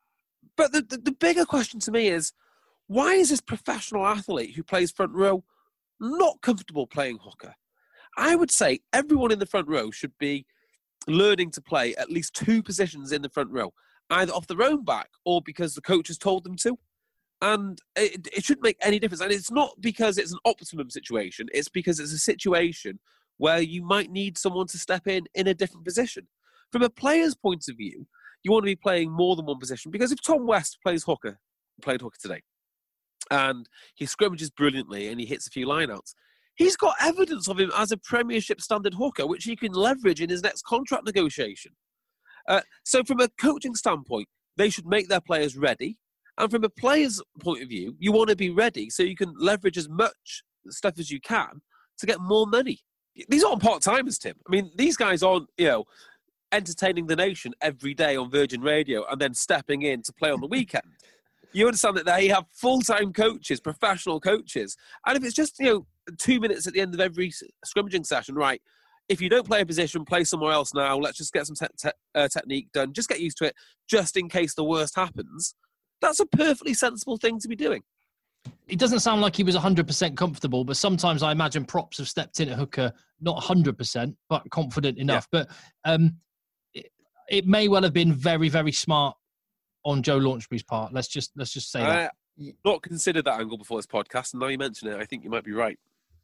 the bigger question to me is, why is this professional athlete who plays front row not comfortable playing hooker? I would say everyone in the front row should be learning to play at least 2 positions in the front row, either off their own back or because the coach has told them to. And it shouldn't make any difference. And it's not because it's an optimum situation. It's because it's a situation where you might need someone to step in a different position. From a player's point of view, you want to be playing more than one position, because if Tom West played hooker today, and he scrimmages brilliantly and he hits a few lineouts, he's got evidence of him as a Premiership standard hooker, which he can leverage in his next contract negotiation. So from a coaching standpoint, they should make their players ready. And from a player's point of view, you want to be ready so you can leverage as much stuff as you can to get more money. These aren't part-timers, Tim. I mean, these guys aren't, entertaining the nation every day on Virgin Radio and then stepping in to play on the weekend. You understand that they have full-time coaches, professional coaches. And if it's just, 2 minutes at the end of every scrimmaging session, right, if you don't play a position, play somewhere else now. Let's just get some technique done. Just get used to it, just in case the worst happens. That's a perfectly sensible thing to be doing. It doesn't sound like he was 100% comfortable, but sometimes I imagine props have stepped in at hooker, not 100%, but confident enough. Yeah. But it may well have been very, very smart on Joe Launchbury's part. Let's just say that. Not considered that angle before this podcast, and now you mention it, I think you might be right.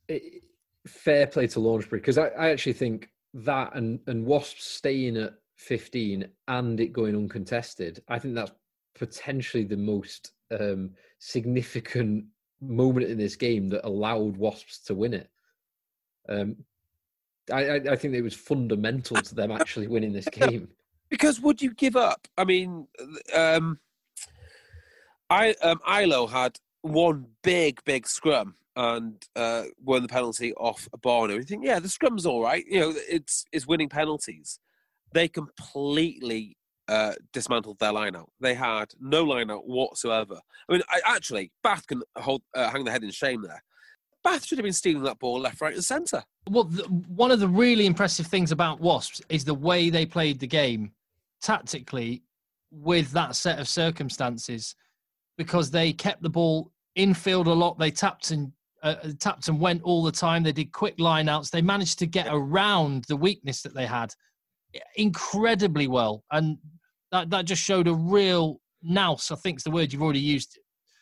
Fair play to Launchbury, because I actually think that and Wasps staying at 15 and it going uncontested, I think that's potentially the most significant moment in this game that allowed Wasps to win it. I think it was fundamental to them actually winning this game. Because would you give up? I mean, Ilo had one big scrum and won the penalty off a bar and everything. Yeah, the scrum's all right. It's winning penalties. They completely dismantled their line-out. They had no line-out whatsoever. I mean, Bath can hang their head in shame there. Bath should have been stealing that ball left, right and centre. Well, one of the really impressive things about Wasps is the way they played the game tactically with that set of circumstances, because they kept the ball infield a lot. They tapped and went all the time. They did quick line-outs. They managed to get around the weakness that they had incredibly well. And that just showed a real nous, I think is the word you've already used,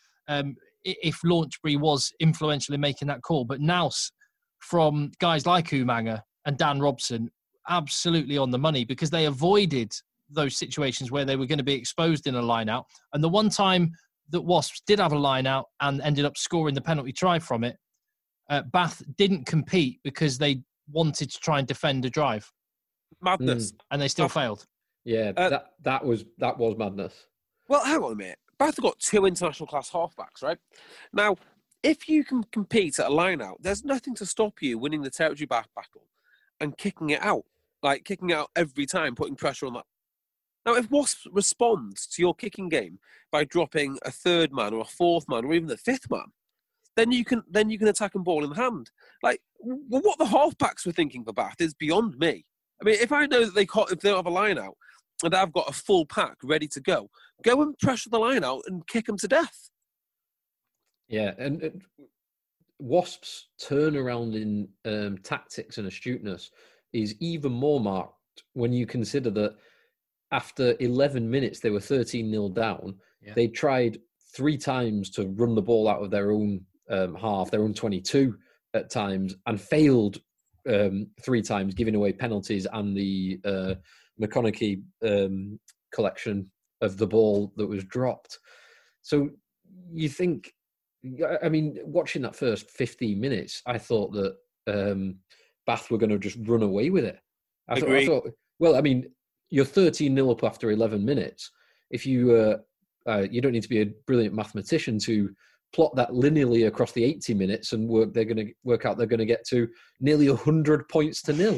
if Launchbury was influential in making that call. But nous from guys like Umaga and Dan Robson, absolutely on the money, because they avoided those situations where they were going to be exposed in a line-out. And the one time that Wasps did have a line-out and ended up scoring the penalty try from it, Bath didn't compete because they wanted to try and defend a drive. Madness. And they still failed. Yeah, that was madness. Well, hang on a minute. Bath have got 2 international class halfbacks, right? Now, if you can compete at a line-out, there's nothing to stop you winning the territory battle and kicking it out. Like, kicking out every time, putting pressure on that. Now, if Wasps responds to your kicking game by dropping a 3rd man or a 4th man or even the 5th man, then you can attack and ball in hand. Like, what the halfbacks were thinking for Bath is beyond me. I mean, if I know that if they don't have a line-out and I've got a full pack ready to go and pressure the line-out and kick them to death. Yeah, and Wasps' turnaround in tactics and astuteness is even more marked when you consider that after 11 minutes, they were 13-0 down. Yeah. They tried 3 times to run the ball out of their own half, their own 22 at times, and failed 3 times, giving away penalties and the McConaughey collection of the ball that was dropped. So you think, I mean, watching that first 15 minutes, I thought that Bath were going to just run away with it. I thought, well, I mean, you're 13-0 up after 11 minutes. If you don't need to be a brilliant mathematician to plot that linearly across the 80 minutes and they're going to work out they're going to get to nearly 100 points to nil.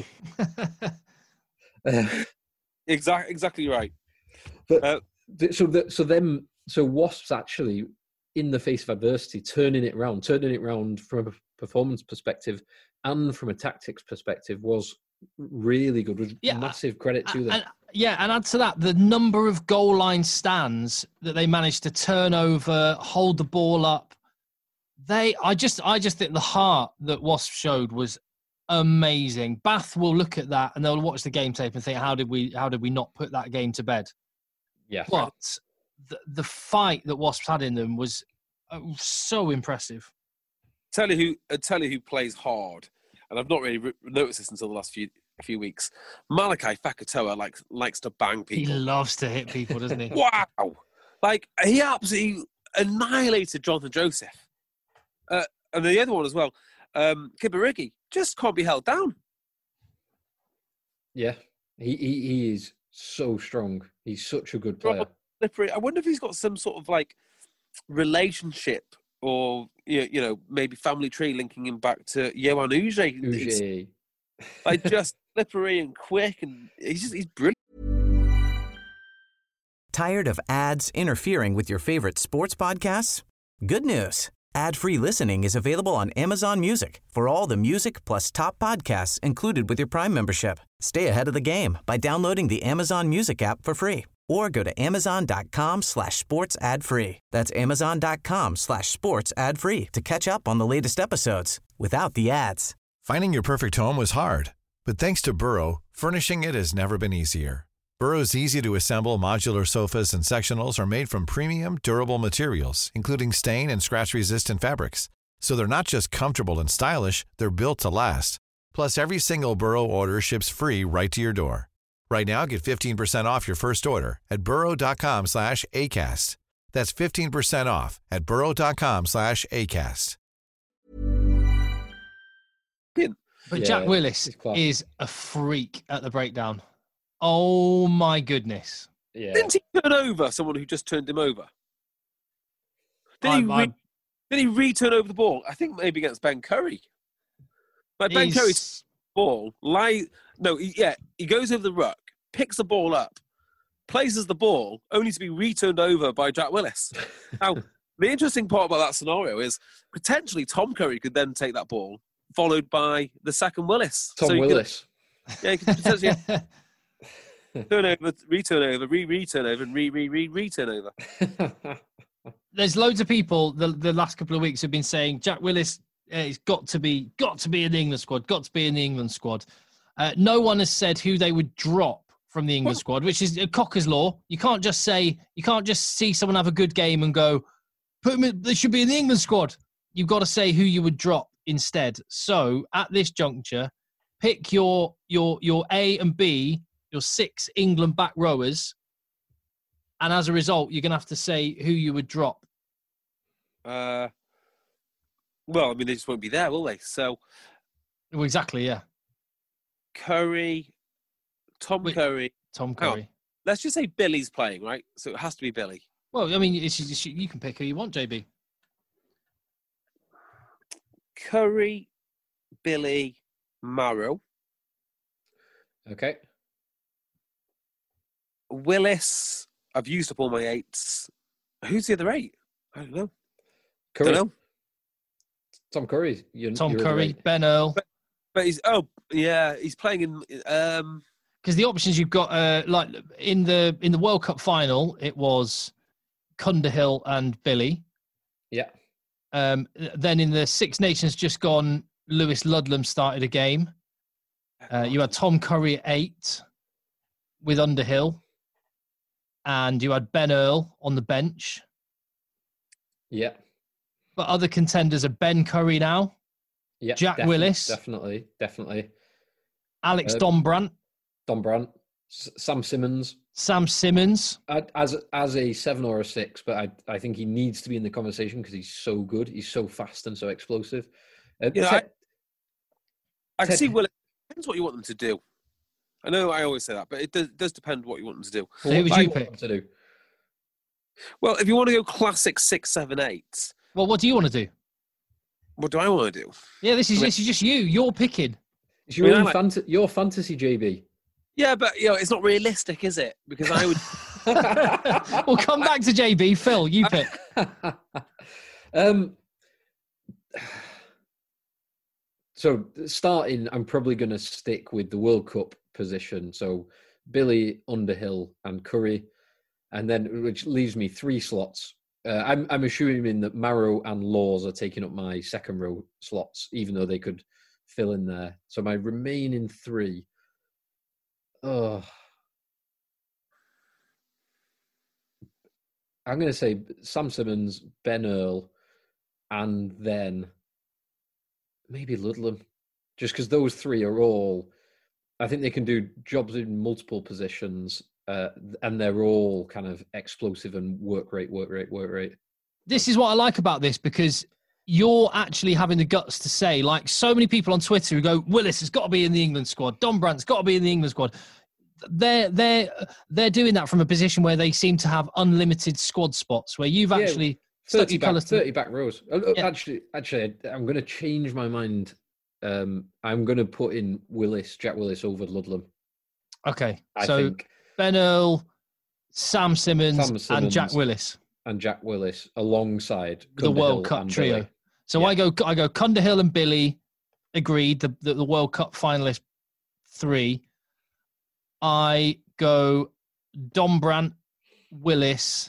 Exactly right. But so Wasps actually, in the face of adversity, turning it around from a performance perspective and from a tactics perspective was really good. Was massive credit to them. And add to that the number of goal line stands that they managed to turn over, hold the ball up. I just think the heart that Wasp showed was amazing. Bath will look at that and they'll watch the game tape and think, how did we not put that game to bed? Yeah. But the fight that Wasps had in them was so impressive. Tell you who plays hard, and I've not really noticed this until the last few weeks. Malachi Fakatoa likes to bang people. He loves to hit people, doesn't he? Wow! Like, he absolutely annihilated Jonathan Joseph. And the other one as well, Kibarigi, just can't be held down. Yeah, he is so strong. He's such a good player. I wonder if he's got some sort of like relationship or maybe family tree linking him back to Yohan Uge. Like, just slippery and quick, and he's brilliant. Tired of ads interfering with your favorite sports podcasts? Good news. Ad-free listening is available on Amazon Music for all the music plus top podcasts included with your Prime membership. Stay ahead of the game by downloading the Amazon Music app for free or go to amazon.com/sports ad free. That's amazon.com/sports ad free to catch up on the latest episodes without the ads. Finding your perfect home was hard, but thanks to Burrow, furnishing it has never been easier. Burrow's easy-to-assemble modular sofas and sectionals are made from premium, durable materials, including stain and scratch-resistant fabrics. So they're not just comfortable and stylish, they're built to last. Plus, every single Burrow order ships free right to your door. Right now, get 15% off your first order at burrow.com/ACAST. That's 15% off at burrow.com/ACAST. But Jack Willis is a freak at the breakdown. Oh my goodness! Yeah. Didn't he turn over someone who just turned him over? Did he return over the ball? I think maybe against Ben Curry. Like, Ben Curry's ball, he goes over the ruck, picks the ball up, places the ball, only to be returned over by Jack Willis. Now, the interesting part about that scenario is potentially Tom Curry could then take that ball, followed by the second Willis. Willis. You could potentially turn over, return over, return over, and return over. There's loads of people the last couple of weeks have been saying Jack Willis has got to be in the England squad. Got to be in the England squad. No one has said who they would drop from the England squad, which is Cocker's law. You can't just see someone have a good game and go, put them. They should be in the England squad. You've got to say who you would drop instead. So at this juncture, pick your A and B, your 6 England back rowers, and as a result, you're going to have to say who you would drop. Well, I mean, they just won't be there, will they? So, well, exactly, yeah. Tom Curry. Let's just say Billy's playing, right? So it has to be Billy. Well, I mean, you can pick who you want, JB. Curry, Billy, Marrow. Okay. Willis. I've used up all my 8s. Who's the other 8? I don't know. Curry. Don't know. Tom Curry. Tom Curry, Ben Earl. But he's playing in. Because the options you've got, like in the World Cup final, it was Cundihill and Billy. Yeah. Then in the Six Nations just gone, Lewis Ludlam started a game. You had Tom Curry at 8 with Underhill. And you had Ben Earl on the bench. Yeah. But other contenders are Ben Curry now. Yeah. Jack Willis. Definitely. Alex Dombrandt. Sam Simmons. As a 7 or a 6, but I think he needs to be in the conversation because he's so good. He's so fast and so explosive. I can see Willis. Depends what you want them to do. I know I always say that, but it does depend what you want them to do. So who would you pick? To do? Well, if you want to go classic 6, 7, 8, Well, what do you want to do? what do I want to do? Yeah, this is just you. You're picking. It's your your fantasy, JB. Yeah, but it's not realistic, is it? Because I would. We'll come back to JB. Phil, you pick. So starting, I'm probably going to stick with the World Cup position. So Billy, Underhill, and Curry, and then which leaves me 3 slots. I'm assuming that Marrow and Laws are taking up my second row slots, even though they could fill in there. So my remaining 3. I'm going to say Sam Simmons, Ben Earl, and then maybe Ludlam. Just because those 3 are all, I think they can do jobs in multiple positions, and they're all kind of explosive and work rate. This is what I like about this, because you're actually having the guts to say, like so many people on Twitter who go, Willis has got to be in the England squad, Don Brandt's got to be in the England squad. They're doing that from a position where they seem to have unlimited squad spots, where you've actually 30 back rows. Yeah. Actually, I'm going to change my mind. I'm going to put in Jack Willis over Ludlam. Okay, I think Ben Earl, Sam Simmons, and Jack Willis. And Jack Willis alongside the World Cup trio. Billy. So yeah. I go Cundihill and Billy, agreed, the World Cup finalist 3. I go Don Brandt, Willis,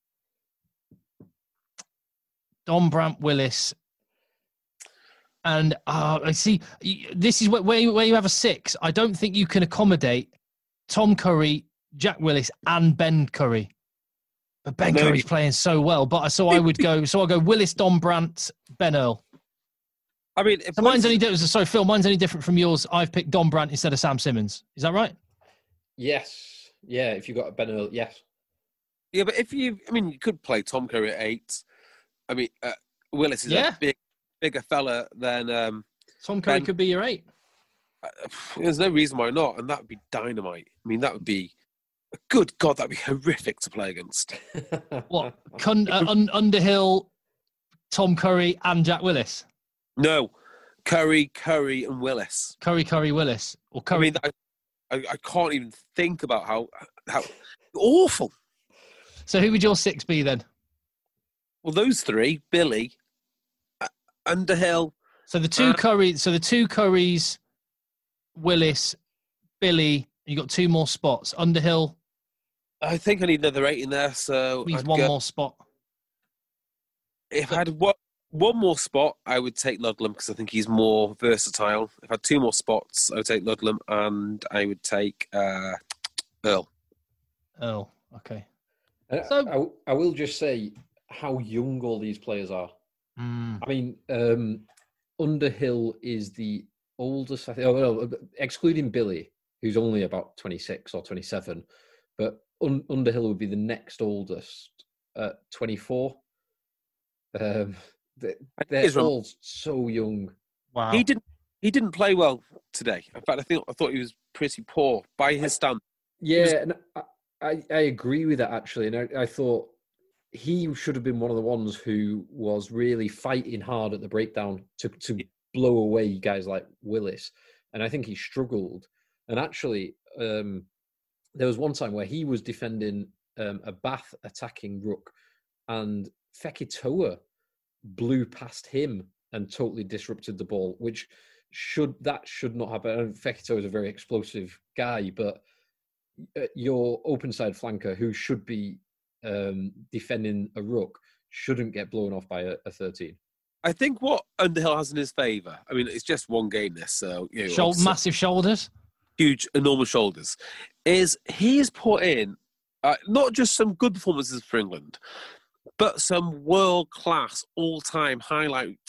and I see this is where you have a 6. I don't think you can accommodate Tom Curry, Jack Willis, and Ben Curry. But Ben Curry's playing so well. I'll go Willis, Don Brandt, Ben Earl. I mean, so mine's only different. Sorry, Phil. Mine's only different from yours. I've picked Don Brandt instead of Sam Simmons. Is that right? Yes. Yeah. If you got a Ben Earl, yes. Yeah, but you could play Tom Curry at 8. I mean, Willis is a bigger fella than Tom Curry. Could be your 8. There's no reason why not, and that would be dynamite. I mean, that would be. Good God, that'd be horrific to play against. What? Underhill, Tom Curry, and Jack Willis? No, Curry, and Willis. Curry, Willis, or Curry. I mean, I can't even think about how awful. So, who would your 6 be then? Well, those 3: Billy, Underhill. So the 2 Currys, Willis, Billy. You got 2 more spots. Underhill. I think I need another 8 in there, so needs one more spot. If I had one more spot, I would take Ludlam because I think he's more versatile. If I had 2 more spots, I would take Ludlam, and I would take Earl. Earl, okay. So I will just say how young all these players are. I mean, Underhill is the oldest, I think, excluding Billy, who's only about 26 or 27, but Underhill would be the next oldest at 24. They're all so young. Wow. He didn't play well today. In fact, I thought he was pretty poor by his standards. Yeah, and I agree with that, actually. And I thought he should have been one of the ones who was really fighting hard at the breakdown to blow away guys like Willis. And I think he struggled. And actually, there was one time where he was defending a Bath attacking ruck, and Fekitoa blew past him and totally disrupted the ball, which should not happen. And Fekitoa is a very explosive guy, but your open side flanker, who should be defending a ruck, shouldn't get blown off by a 13. I think what Underhill has in his favour, I mean, it's just one game this, so massive shoulders. Huge, enormous shoulders, is he has put in not just some good performances for England, but some world-class, all-time highlight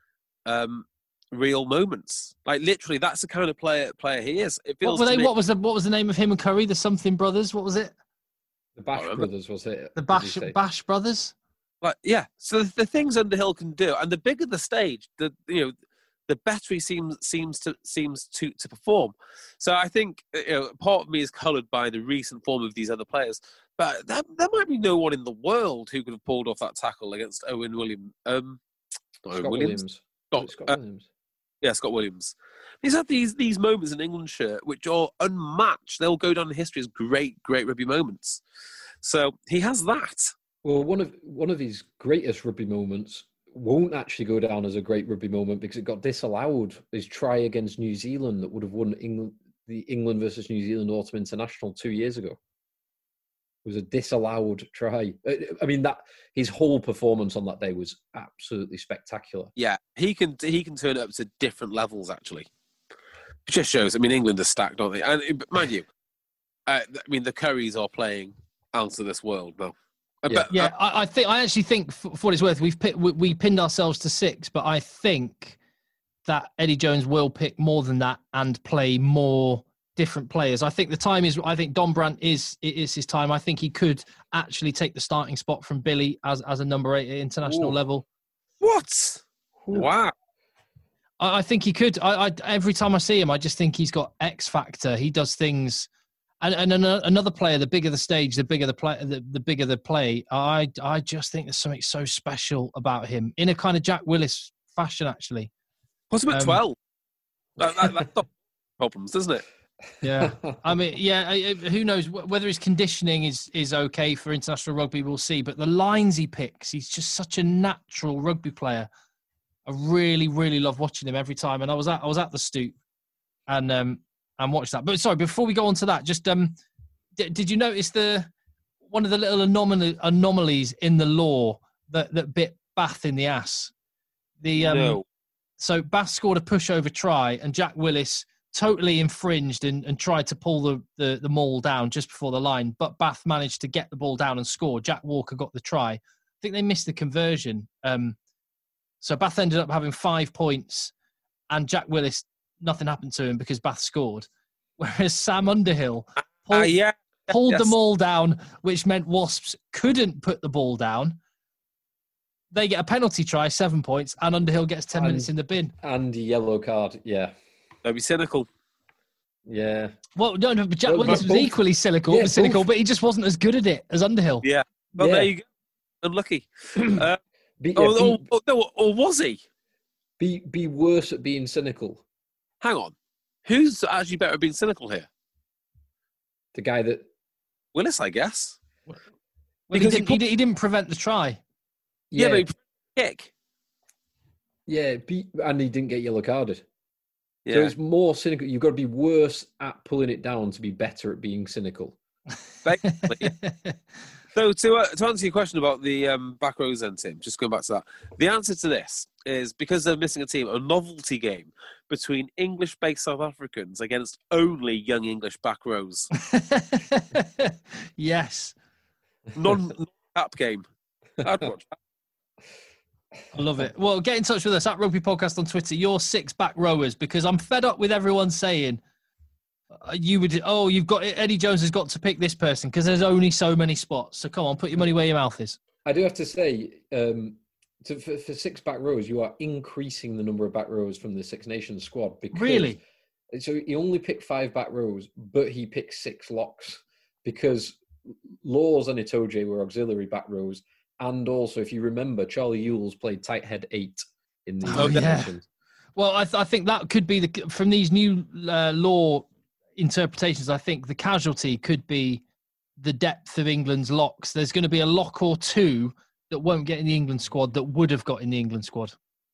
real moments. Like, literally, that's the kind of player he is. It feels what was the name of him and Curry? The something brothers? What was it? The Bash brothers, was it? The Bash brothers? Like, yeah. So the things Underhill can do, and the bigger the stage, the the better he seems to perform. So I think part of me is coloured by the recent form of these other players. But there might be no one in the world who could have pulled off that tackle against Owen Williams. Scott Williams. Scott Williams. Yeah, Scott Williams. He's had these moments in England shirt which are unmatched. They'll go down in history as great rugby moments. So he has that. Well, one of his greatest rugby moments won't actually go down as a great rugby moment because it got disallowed. His try against New Zealand that would have won the England versus New Zealand Autumn International 2 years ago. It was a disallowed try. I mean, that his whole performance on that day was absolutely spectacular. Yeah, he can turn it up to different levels, actually. It just shows. I mean, England are stacked, aren't they? And mind you, I mean, the Currys are playing out of this world now. I actually think, for what it's worth, we pinned ourselves to 6, but I think that Eddie Jones will pick more than that and play more different players. I think the time is. I think Don Brandt is his time. I think he could actually take the starting spot from Billy as a number 8 at international level. What? Wow. I think he could. I every time I see him, I just think he's got X factor. He does things. And another player, the bigger the stage, the bigger the play. The bigger the play. I just think there's something so special about him in a kind of Jack Willis fashion. Actually, what's about 12? That's problems, doesn't it? Yeah, I mean, yeah. Who knows whether his conditioning is okay for international rugby? We'll see. But the lines he picks, he's just such a natural rugby player. I really, really love watching him every time. And I was at the Stoop, and watched that. But sorry, before we go on to that, just did you notice one of the little anomalies in the law that bit Bath in the ass? No. So Bath scored a pushover try, and Jack Willis totally infringed and tried to pull the maul down just before the line, but Bath managed to get the ball down and score. Jack Walker got the try. I think they missed the conversion. So Bath ended up having 5 points, and Jack Willis, nothing happened to him because Bath scored. Whereas Sam Underhill pulled the maul down, which meant Wasps couldn't put the ball down. They get a penalty try, 7 points, and Underhill gets 10 minutes in the bin. And a yellow card, yeah. Don't be cynical. Yeah. Well, no, but Jack Willis was equally cynical, but he just wasn't as good at it as Underhill. Yeah. Well, there you go. Unlucky. Or was he? Be worse at being cynical. Hang on. Who's actually better at being cynical here? The guy that... Willis, I guess. Well, because he didn't prevent the try. Yeah, but he kick. Yeah, and he didn't get yellow carded. Yeah. So it's more cynical. You've got to be worse at pulling it down to be better at being cynical. Basically. So to answer your question about the back rows then, Tim, just going back to that, the answer to this is because they're missing a team, a novelty game between English-based South Africans against only young English back rows. Yes. Non-cap game. I'd watch that. I love it. Well, get in touch with us at Rugby Podcast on Twitter. Your 6 back rowers, because I'm fed up with everyone saying you've got Eddie Jones has got to pick this person because there's only so many spots. So come on, put your money where your mouth is. I do have to say, for 6 back rows, you are increasing the number of back rows from the Six Nations squad. Because, really? So he only picked 5 back rows, but he picked 6 locks because Laws and Itoje were auxiliary back rows. And also, if you remember, Charlie Ewells played tight head 8 in the Nations. Well, I think that could be from these new law interpretations. I think the casualty could be the depth of England's locks. There's going to be a lock or 2 that won't get in the England squad that would have got in the England squad.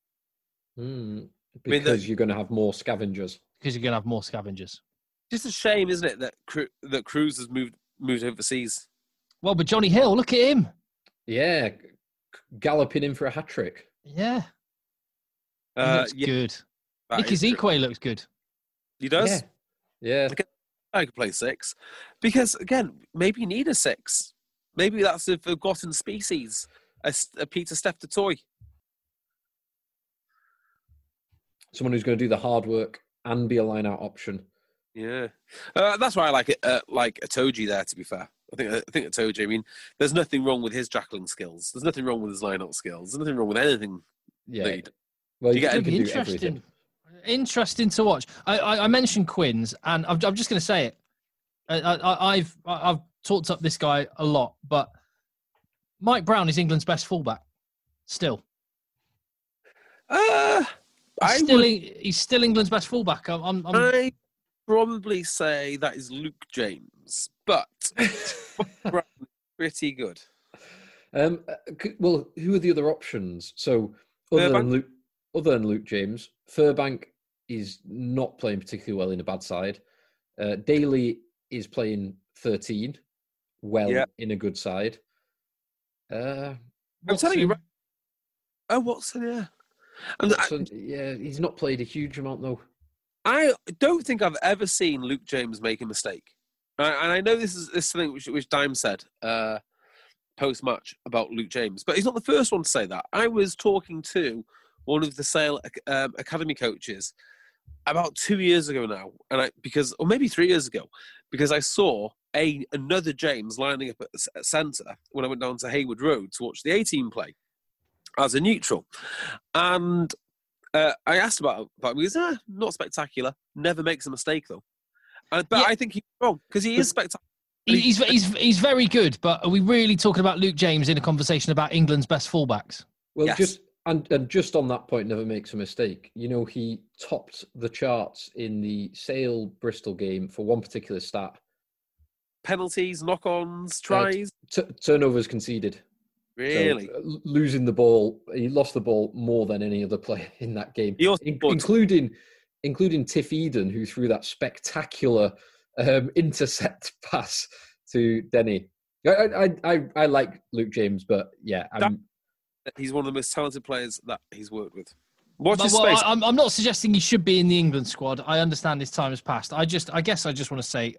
Because you're going to have more scavengers. Because you're going to have more scavengers. Just a shame, isn't it, that Cruz has moved overseas? Well, but Johnny Hill, look at him. Yeah, galloping in for a hat trick. Yeah, he looks good. Nicky Ezekwe looks good. He does. Yeah. I could play 6 because again, maybe you need a 6. Maybe that's a forgotten species, a Peter Steph du Toit. Someone who's going to do the hard work and be a line-out option. Yeah, that's why I like it. Like Itoje there, to be fair. I think Itoje. I mean, there's nothing wrong with his jackling skills. There's nothing wrong with his line-out skills. There's nothing wrong with anything. Yeah. Well, you can do everything. Interesting to watch. I mentioned Quins, and I'm just going to say it. I've talked up this guy a lot, but Mike Brown is England's best fullback. Still. He's still England's best fullback. I probably say that is Luke James, but Brown is pretty good. Well, who are the other options? So other than Luke James, Furbank is not playing particularly well in a bad side. Daly is playing 13 in a good side. I'm telling you, Watson, yeah. Watson, he's not played a huge amount though. I don't think I've ever seen Luke James make a mistake. And I know this is something which Dime said post-match about Luke James, but he's not the first one to say that. I was talking to one of the Sale Academy coaches about 2 years ago now, or maybe 3 years ago, because I saw another James lining up at centre when I went down to Hayward Road to watch the A-team play as a neutral. And I asked about him. He goes, not spectacular. Never makes a mistake, though. But I think he's wrong, because he is spectacular. He's very good, but are we really talking about Luke James in a conversation about England's best fullbacks? Well, yes. Just on that point, never makes a mistake. You know, he topped the charts in the Sale-Bristol game for one particular stat. Penalties, knock-ons, tries. Turnovers conceded. Really? So, losing the ball. He lost the ball more than any other player in that game, including Tiff Eden, who threw that spectacular intercept pass to Denny. I like Luke James, but yeah, he's one of the most talented players that he's worked with. I'm not suggesting he should be in the England squad. I understand his time has passed. I guess I just want to say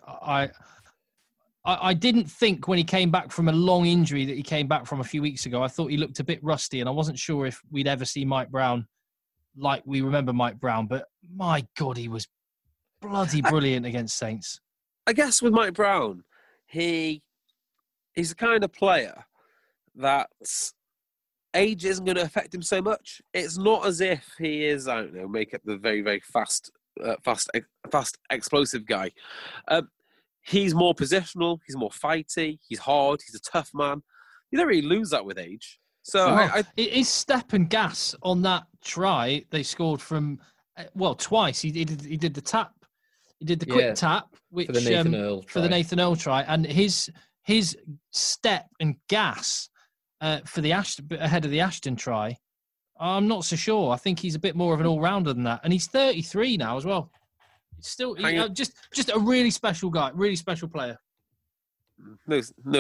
I didn't think when he came back from a long injury that he came back from a few weeks ago. I thought he looked a bit rusty, and I wasn't sure if we'd ever see Mike Brown like we remember Mike Brown. But my God, he was bloody brilliant against Saints. I guess with Mike Brown, he's the kind of player that age isn't going to affect him so much. It's not as if he is, I don't know, make up the very, very fast, explosive guy. He's more positional. He's more fighty. He's hard. He's a tough man. You don't really lose that with age. So his step and gas on that try they scored from, twice. He did the tap. He did the quick tap, which for the Nathan Earl try, and his step and gas for the ahead of the Ashton try. I'm not so sure. I think he's a bit more of an all-rounder than that, and he's 33 now as well. Still, just a really special guy, really special player. No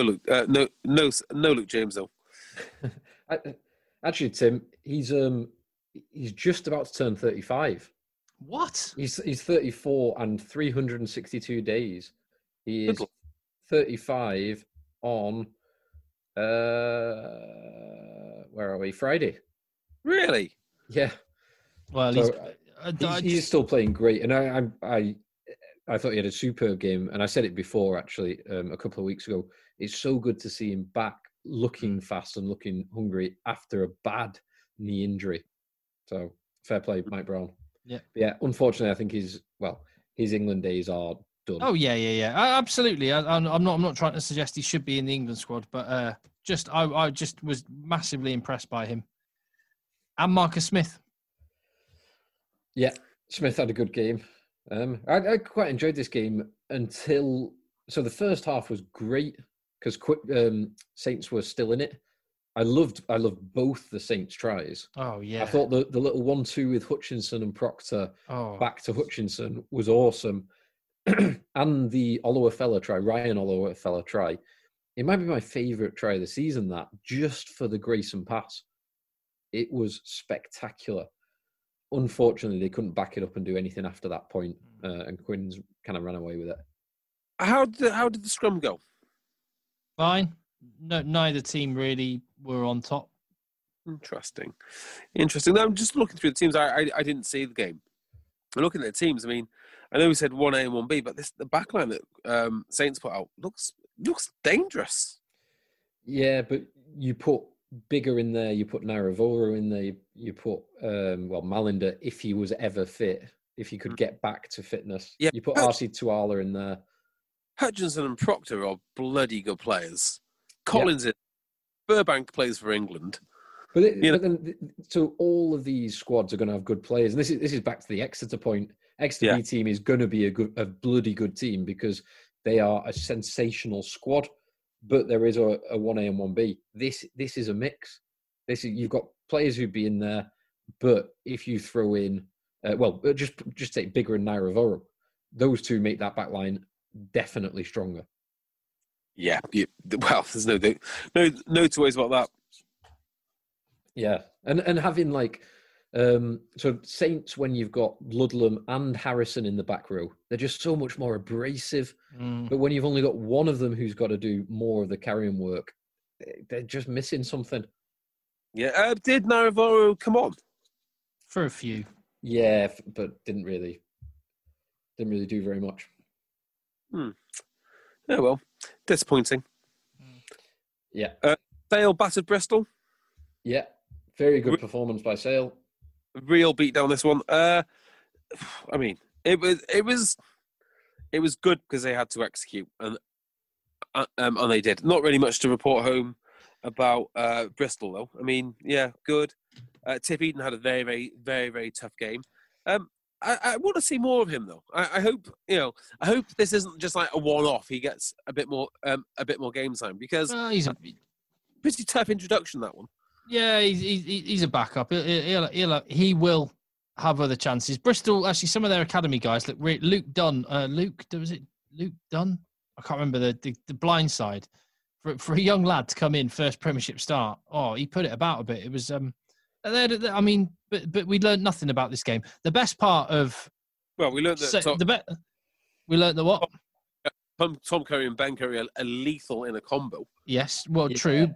Luke James though. Actually, Tim, he's just about to turn 35. What? He's 34 and 362 days. He is 35 on where are we? Friday. Really? Yeah. Well, he's still playing great, and I thought he had a superb game, and I said it before actually a couple of weeks ago. It's so good to see him back, looking fast and looking hungry after a bad knee injury. So fair play, Mike Brown. Yeah, unfortunately, I think his England days are done. Oh yeah, absolutely. I'm not trying to suggest he should be in the England squad, but I just was massively impressed by him and Marcus Smith. Yeah, Smith had a good game. I quite enjoyed this game until the first half was great because Saints were still in it. I loved both the Saints tries. Oh yeah, I thought the little 1-2 with Hutchinson and Proctor back to Hutchinson was awesome, and the Ryan Olowofela try. It might be my favourite try of the season. That just for the Grayson pass, it was spectacular. Unfortunately, they couldn't back it up and do anything after that point, and Quins kind of ran away with it. How did the scrum go? Fine. No, neither team really were on top. Interesting. I'm just looking through the teams. I didn't see the game. I'm looking at the teams. I mean, I know we said 1A and 1B, but the backline that Saints put out looks dangerous. Yeah, but you put Bigger in there, you put Nairavoro in there, you put Malinder, if he was ever fit, if he could get back to fitness. Yeah. You put RC Tuala in there. Hutchinson and Proctor are bloody good players. Collins is. Burbank plays for England. But then, so all of these squads are going to have good players, and this is back to the Exeter point. Exeter B team is going to be a bloody good team because they are a sensational squad. But there is a 1A and 1B. This is a mix. You've got players who'd be in there, but if you throw in, just take Bigger and Naira, those two make that back line definitely stronger. Yeah. Well, there's no two ways about that. Yeah, and having so Saints, when you've got Ludlam and Harrison in the back row, they're just so much more abrasive. But when you've only got one of them who's got to do more of the carrying work, they're just missing something. Yeah, did Naravoro come on? For a few. Yeah, but didn't really do very much. Oh, well, disappointing. Yeah. Sale battered Bristol. Yeah, very good performance by Sale. Real beat down this one. I mean, it was good because they had to execute, and they did. Not really much to report home about Bristol, though. I mean, yeah, good. Tip Eden had a very, very, very, very tough game. I want to see more of him, though. I hope this isn't just like a one-off. He gets a bit more game time because he's a pretty tough introduction, that one. Yeah, he's a backup. He will have other chances. Bristol, actually, some of their academy guys. Luke Dunn. Was it Luke Dunn? I can't remember the blind side. For a young lad to come in first Premiership start, he put it about a bit. It was. I mean, but we learned nothing about this game. The best part of we learned that we learned the what? Tom Curry and Ben Curry are lethal in a combo. Yes, well, true,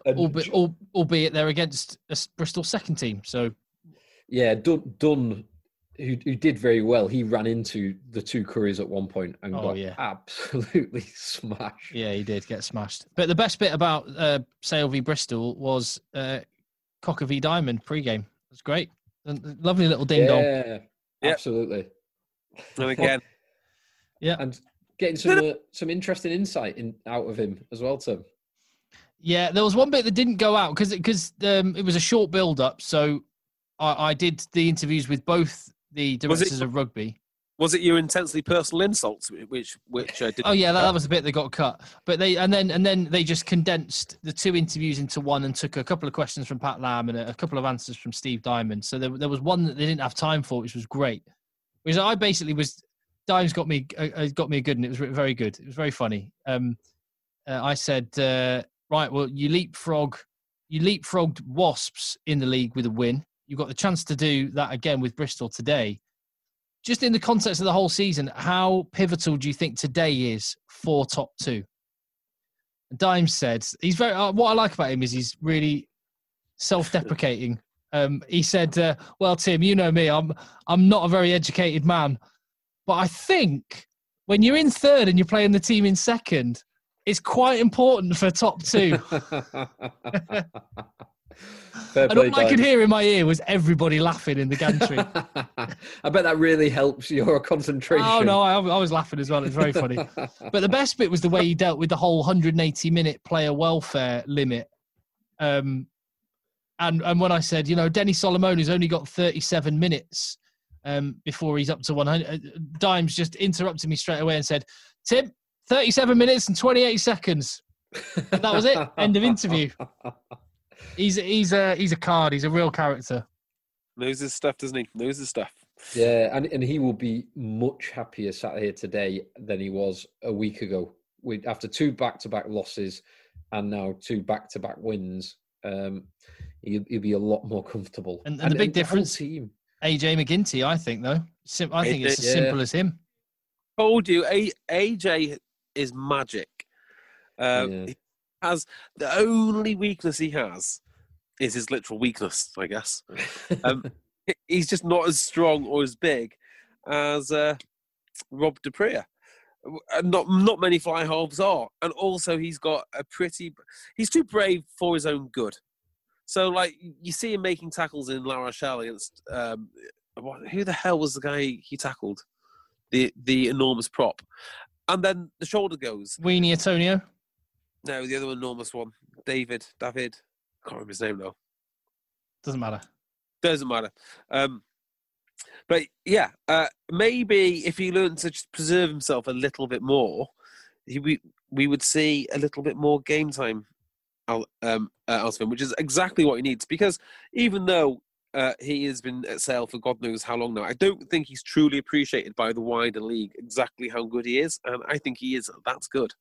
albeit they're against a Bristol second team. So, yeah, Dunn, who did very well, he ran into the two Currys at one point and got absolutely smashed. Yeah, he did get smashed. But the best bit about Sale v Bristol was Cocker v Diamond pre-game. It was great. Lovely little ding-dong. Yeah, absolutely. And again. Yeah. And getting some interesting insight out of him as well, Tim. Yeah, there was one bit that didn't go out because it was a short build-up. So I did the interviews with both the directors of rugby. Was it your intensely personal insults, which did? Oh yeah, that was the bit that got cut. But then they just condensed the two interviews into one and took a couple of questions from Pat Lamb and a couple of answers from Steve Diamond. So there was one that they didn't have time for, which was great. Because I basically was. Dimes got me a good, and it was very good. It was very funny. I said, right, well, you leapfrogged Wasps in the league with a win. You've got the chance to do that again with Bristol today. Just in the context of the whole season, how pivotal do you think today is for top two? And Dimes said, he's very. What I like about him is he's really self-deprecating. He said, well, Tim, you know me, I'm not a very educated man. But I think when you're in third and you're playing the team in second, it's quite important for top two. And all I could hear in my ear was everybody laughing in the gantry. I bet that really helps your concentration. Oh, no, I was laughing as well. It's very funny. But the best bit was the way he dealt with the whole 180-minute player welfare limit. And when I said, Denny Solomoni's only got 37 minutes before he's up to 100. Dimes just interrupted me straight away and said, Tim, 37 minutes and 28 seconds. And that was it. End of interview. He's a card. He's a real character. Knows his stuff, doesn't he? Knows his stuff. Yeah, and he will be much happier sat here today than he was a week ago. After two back-to-back losses and now two back-to-back wins, he'll be a lot lot more comfortable. And the big difference, team. AJ McGinty, I think, though. I think it's as simple as him. Told you, AJ is magic. He has the only weakness he has is his literal weakness, I guess. He's just not as strong or as big as Rob Duprea. Not many fly halves are, and also he's too brave for his own good. So, like, you see him making tackles in La Rochelle against who the hell was the guy he tackled? The enormous prop. And then the shoulder goes. Weenie Antonio? No, the other enormous one. David. Can't remember his name though. Doesn't matter. But yeah, maybe if he learned to just preserve himself a little bit more, we would see a little bit more game time out of him, which is exactly what he needs. Because even though he has been at Sale for God knows how long now, I don't think he's truly appreciated by the wider league exactly how good he is, and I think he is. That's good.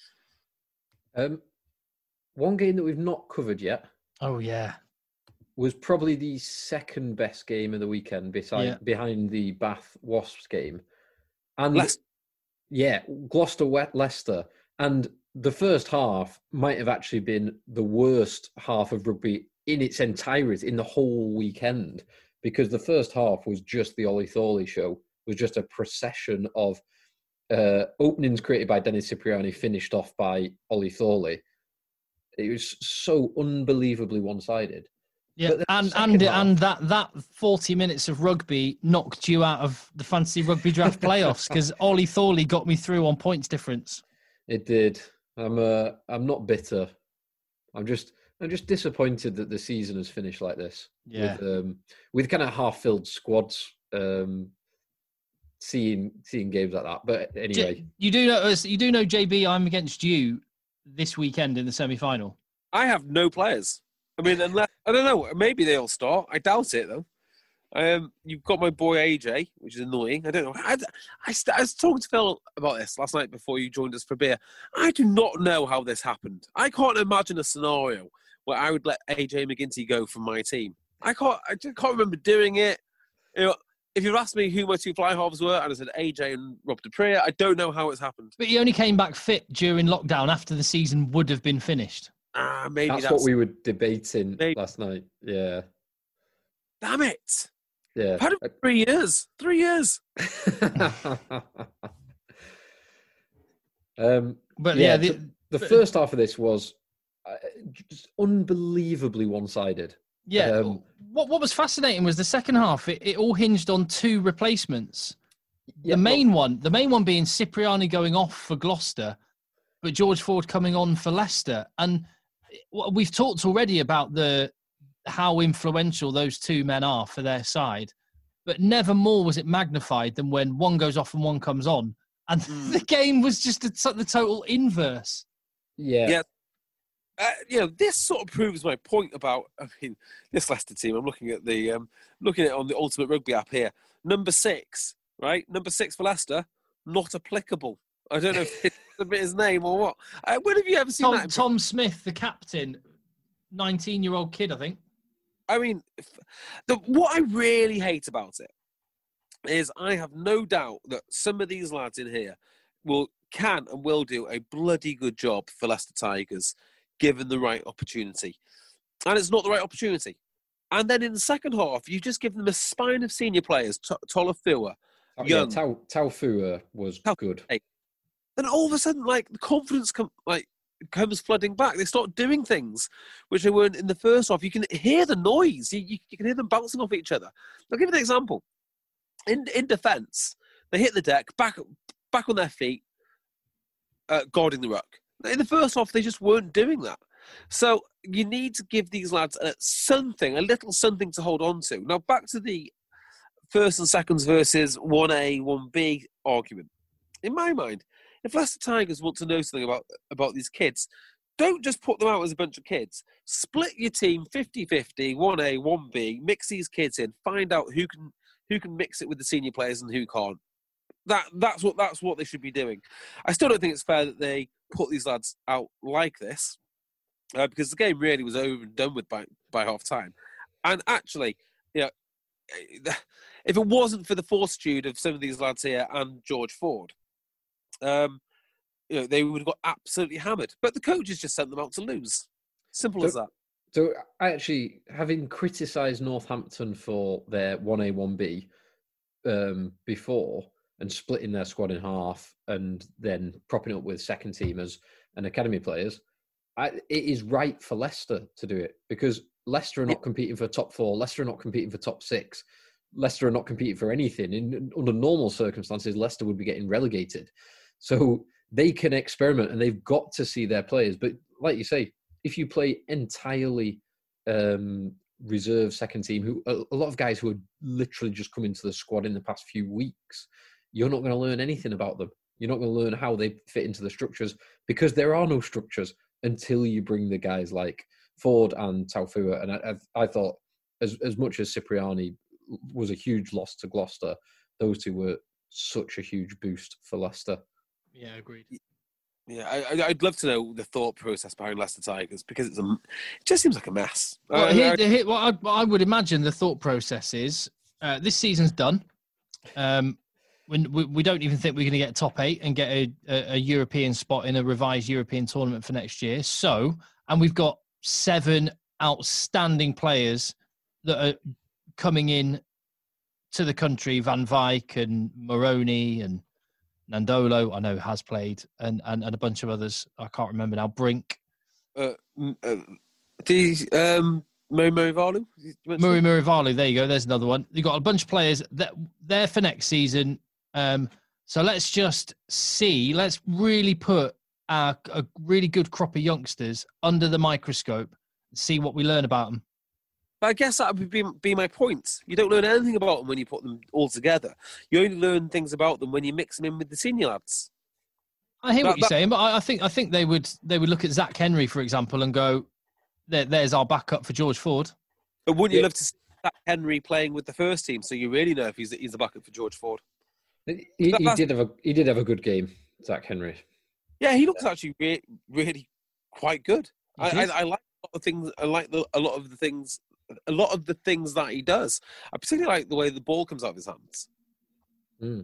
One game that we've not covered yet. Oh yeah. Was probably the second best game of the weekend behind the Bath Wasps game. And Gloucester-Leicester. And the first half might have actually been the worst half of rugby in its entirety, in the whole weekend, because the first half was just the Ollie Thorley show, was just a procession of openings created by Dennis Cipriani, finished off by Ollie Thorley. It was so unbelievably one-sided. Yeah, and that 40 minutes of rugby knocked you out of the fantasy rugby draft playoffs because Ollie Thorley got me through on points difference. It did. I'm not bitter. I'm just disappointed that the season has finished like this. Yeah. With kind of half-filled squads, seeing games like that. But anyway, you do know JB. I'm against you this weekend in the semi-final. I have no players. I mean, unless, I don't know. Maybe they'll start. I doubt it, though. You've got my boy AJ, which is annoying. I don't know. I was talking to Phil about this last night before you joined us for beer. I do not know how this happened. I can't imagine a scenario where I would let AJ McGinty go from my team. I just can't remember doing it. You know, if you've asked me who my two fly halves were, and I said AJ and Rob Dupree, I don't know how it's happened. But he only came back fit during lockdown after the season would have been finished. Maybe that's what we were debating last night. Yeah. Damn it. Yeah. I've had it for 3 years. 3 years. But the first half of this was just unbelievably one-sided. Yeah. What was fascinating was the second half. It all hinged on two replacements. Yeah, the main one being Cipriani going off for Gloucester, but George Ford coming on for Leicester. And we've talked already about how influential those two men are for their side, but never more was it magnified than when one goes off and one comes on. And the game was just the total inverse. Yeah. This sort of proves my point about. I mean, this Leicester team. I'm looking at looking at it on the Ultimate Rugby app here. Number 6, right? Number 6 for Leicester, not applicable. I don't know if it's a bit his name or what. When have you ever seen that? Tom Smith, the captain, 19-year-old kid, I think. I mean, what I really hate about it is I have no doubt that some of these lads in here can and will do a bloody good job for Leicester Tigers, given the right opportunity. And it's not the right opportunity. And then in the second half, you just give them a spine of senior players, Tolafua, Young. Yeah, Taufua was good. Then all of a sudden, like, the confidence comes flooding back. They start doing things which they weren't in the first half. You can hear the noise. You can hear them bouncing off each other. I'll give you an example. In defence, they hit the deck, back on their feet, guarding the ruck. In the first half, they just weren't doing that. So you need to give these lads a little something to hold on to. Now, back to the first and seconds versus 1A, 1B argument. In my mind, if Leicester Tigers want to know something about these kids, don't just put them out as a bunch of kids. Split your team 50-50, 1A, 1B, mix these kids in, find out who can mix it with the senior players and who can't. That's what they should be doing. I still don't think it's fair that they put these lads out like this, because the game really was over and done with by half time. And actually, if it wasn't for the fortitude of some of these lads here and George Ford, they would have got absolutely hammered. But the coaches just sent them out to lose. Simple as that. So I actually, having criticised Northampton for their 1A, 1B before, and splitting their squad in half and then propping up with second teamers and academy players, it is right for Leicester to do it, because Leicester are not competing for top 4. Leicester are not competing for top 6. Leicester are not competing for anything. Under normal circumstances, Leicester would be getting relegated. So they can experiment, and they've got to see their players. But like you say, if you play entirely reserve second team, who a lot of guys who are literally just come into the squad in the past few weeks, you're not going to learn anything about them. You're not going to learn how they fit into the structures, because there are no structures until you bring the guys like Ford and Taufua. And I thought, as much as Cipriani was a huge loss to Gloucester, those two were such a huge boost for Leicester. Yeah, agreed. Yeah, I'd love to know the thought process behind Leicester Tigers, because it just seems like a mess. Well, what I would imagine the thought process is, this season's done. We don't even think we're going to get top 8 and get a European spot in a revised European tournament for next year. And we've got 7 outstanding players that are coming in to the country, Van Wijk and Moroni and Nandolo, I know has played, and a bunch of others. I can't remember now. Brink. Murivalu? Murivalu, there you go. There's another one. You've got a bunch of players that they're for next season. So let's just see. Let's really put a really good crop of youngsters under the microscope and see what we learn about them. But I guess that would be my point. You don't learn anything about them when you put them all together. You only learn things about them when you mix them in with the senior lads. I hear what you're saying, but I think they would look at Zach Henry, for example, and go, there's our backup for George Ford. But wouldn't you love to see Zach Henry playing with the first team, so you really know if he's the backup for George Ford? He did have a good game, Zach Henry. Yeah, he looks actually really quite good. I like a lot of things. I like a lot of the things that he does. I particularly like the way the ball comes out of his hands. Mm.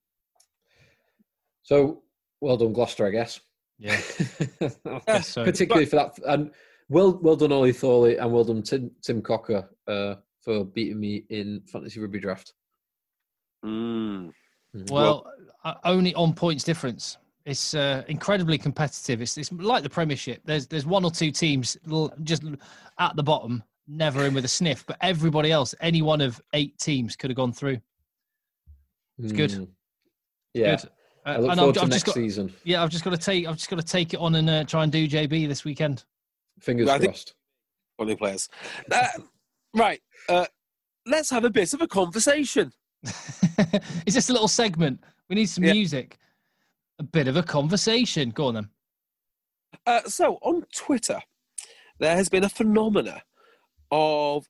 So, well done, Gloucester, I guess. Yeah. So. Particularly for that. And well done, Ollie Thorley, and well done, Tim Cocker, for beating me in Fantasy Rugby Draft. Mm. Well, only on points difference. It's incredibly competitive. It's like the Premiership. There's 1 or 2 teams just at the bottom, never in with a sniff, but everybody else, any one of 8 teams could have gone through. It's good. Yeah. Good. I look forward to next season. Yeah, I've just got to take it on and try and do JB this weekend. Fingers crossed. Only players. Right. Let's have a bit of a conversation. It's just a little segment. We need some music. A bit of a conversation. Go on then. So on Twitter, there has been a phenomena of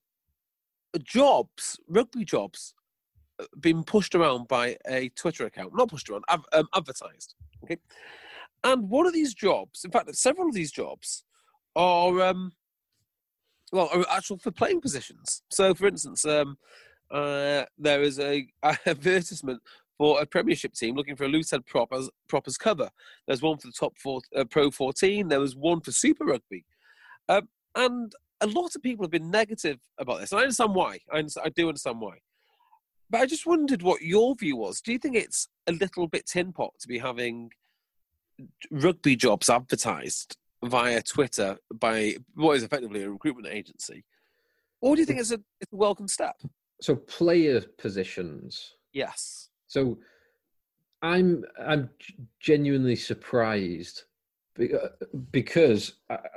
rugby jobs, being pushed around by a Twitter account. Not pushed around, advertised. Okay, and one of these jobs, in fact, several of these jobs are actual for playing positions. So, for instance, there is a advertisement for a Premiership team looking for a loosehead prop as cover. There's one for the top Pro 14. There was one for Super Rugby. And a lot of people have been negative about this. And I understand why. I do understand why. But I just wondered what your view was. Do you think it's a little bit tin pot to be having rugby jobs advertised via Twitter by what is effectively a recruitment agency? Or do you think it's a welcome step? So player positions. Yes. So I'm genuinely surprised because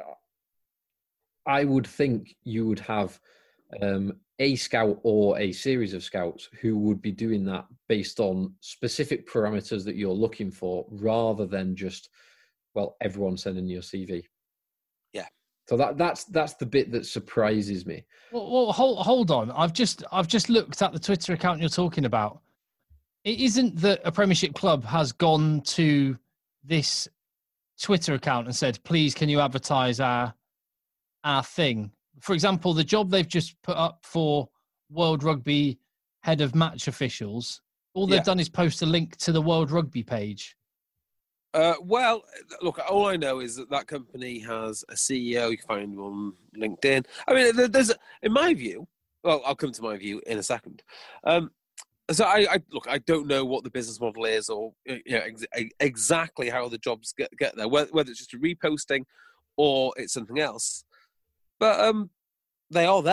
I would think you would have a scout or a series of scouts who would be doing that based on specific parameters that you're looking for, rather than just, well, everyone sending your CV. Yeah. So that's the bit that surprises me. Well, hold on. I've just looked at the Twitter account you're talking about. It isn't that a Premiership club has gone to this Twitter account and said, "Please, can you advertise our thing?" For example, the job they've just put up for World Rugby head of match officials, all they've done is post a link to the World Rugby page. Well, look, all I know is that company has a CEO. You can find him on LinkedIn. I mean, there's, in my view, well, I'll come to my view in a second. So I don't know what the business model is, or exactly how the jobs get there, whether it's just a reposting or it's something else. But they are there.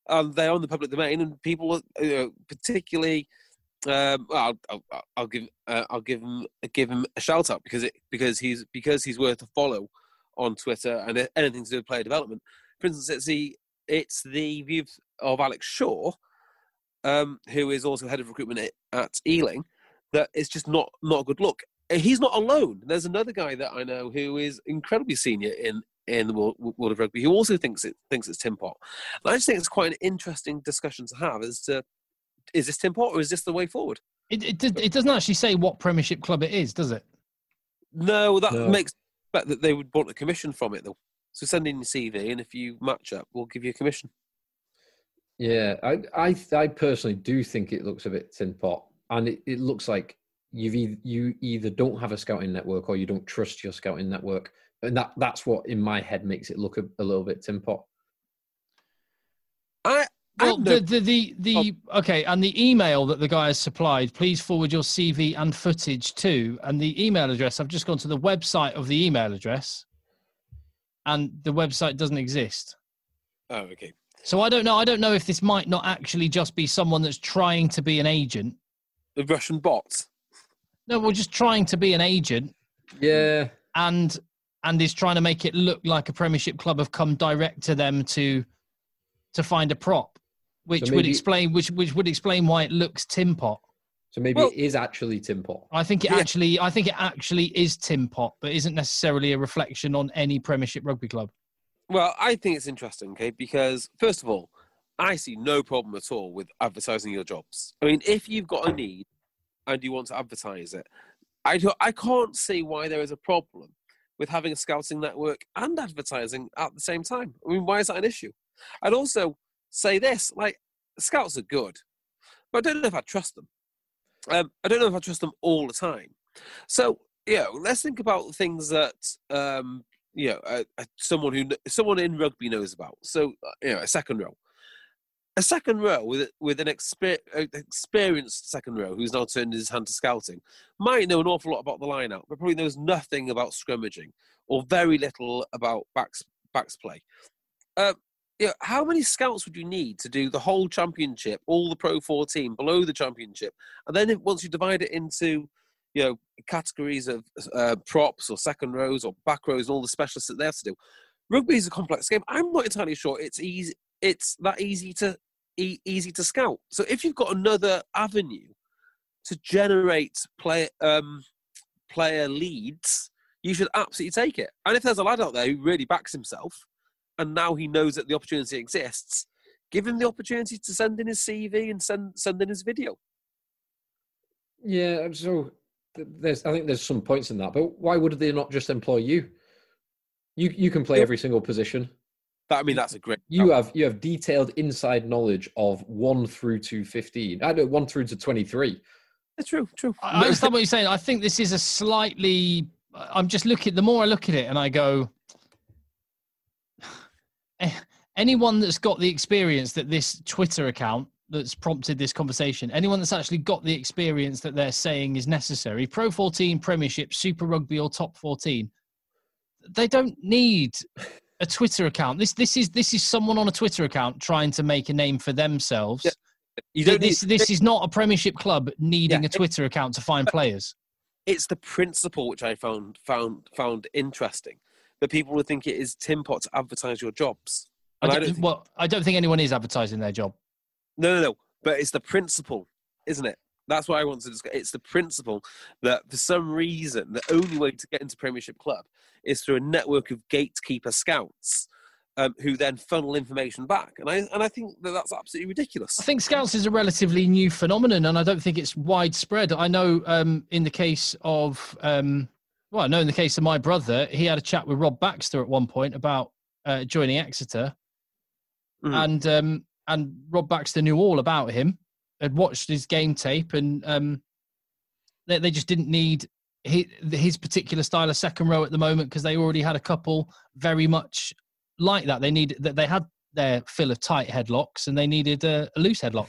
they're on the public domain, and people, particularly, I'll give him a shout out because he's worth a follow on Twitter and anything to do with player development. For instance, it's the view of Alex Shaw, who is also head of recruitment at Ealing, that it's just not a good look. He's not alone. There's another guy that I know who is incredibly senior in the world of rugby who also thinks it's Tim Pot. And I just think it's quite an interesting discussion to have as to, is this Tim Pot or is this the way forward? It doesn't actually say what Premiership club it is, does it? No, makes bet that they would want a commission from it though. So send in your CV, and if you match up, we'll give you a commission. Yeah, I personally do think it looks a bit tin pot, and it looks like you either don't have a scouting network or you don't trust your scouting network, and that's what in my head makes it look a little bit tin pot. Okay, and the email that the guy has supplied, please forward your CV and footage to, and the email address, I've just gone to the website of the email address, and the website doesn't exist. Oh, okay. So I don't know if this might not actually just be someone that's trying to be an agent. The Russian bots? No, we're just trying to be an agent. Yeah. And is trying to make it look like a Premiership club have come direct to them to find a prop, which would explain why it looks Tim Pot. So maybe it is actually Tim Pot. I think it actually is Tim Pot, but isn't necessarily a reflection on any Premiership rugby club. Well, I think it's interesting, okay, because first of all, I see no problem at all with advertising your jobs. I mean, if you've got a need and you want to advertise it, I can't see why there is a problem with having a scouting network and advertising at the same time. I mean, why is that an issue? I'd also say this, like, scouts are good, but I don't know if I trust them. I don't know if I trust them all the time. So, let's think about things that, someone in rugby knows about. So, a second row. A second row with an experienced second row who's now turned his hand to scouting might know an awful lot about the line-out, but probably knows nothing about scrummaging or very little about backs play. How many scouts would you need to do the whole championship, all the Pro 14 below the championship, and then once you divide it into categories of props or second rows or back rows and all the specialists that they have to do? Rugby is a complex game. I'm not entirely sure it's easy. It's that easy to scout. So if you've got another avenue to generate player leads, you should absolutely take it. And if there's a lad out there who really backs himself, and now he knows that the opportunity exists, give him the opportunity to send in his CV and send in his video. Yeah, so I think there's some points in that, but why would they not just employ you? You can play every single position. That's a great. You have detailed inside knowledge of 1 through to 15. I know 1 through to 23. It's true. I understand what you're saying. I think this is a slightly. I'm just looking. The more I look at it, and I go, anyone that's got the experience that this Twitter account that's prompted this conversation, anyone that's actually got the experience that they're saying is necessary, Pro 14, Premiership, Super Rugby, or Top 14, they don't need a Twitter account. This is someone on a Twitter account trying to make a name for themselves. Yeah. This is not a Premiership club needing a Twitter account to find players. It's the principle which I found interesting, that people would think it is Tim Pot to advertise your jobs. And I don't think anyone is advertising their job. No. But it's the principle, isn't it? That's what I want to discuss. It's the principle that for some reason, the only way to get into Premiership club is through a network of gatekeeper scouts who then funnel information back. And I think that's absolutely ridiculous. I think scouts is a relatively new phenomenon, and I don't think it's widespread. I know in the case of my brother, he had a chat with Rob Baxter at one point about joining Exeter. Mm. And Rob Baxter knew all about him, had watched his game tape, and they just didn't need his particular style of second row at the moment because they already had a couple very much like that. They had their fill of tight headlocks, and they needed a loose headlock.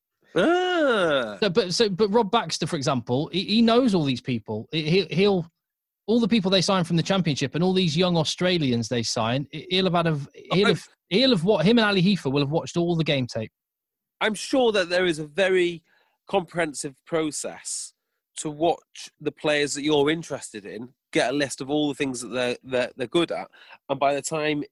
But Rob Baxter, for example, he knows all these people. He'll all the people they sign from the Championship and all these young Australians they sign. He'll have him and Ali Heifer will have watched all the game tape. I'm sure that there is a very comprehensive process to watch the players that you're interested in, get a list of all the things that they're good at, and by the time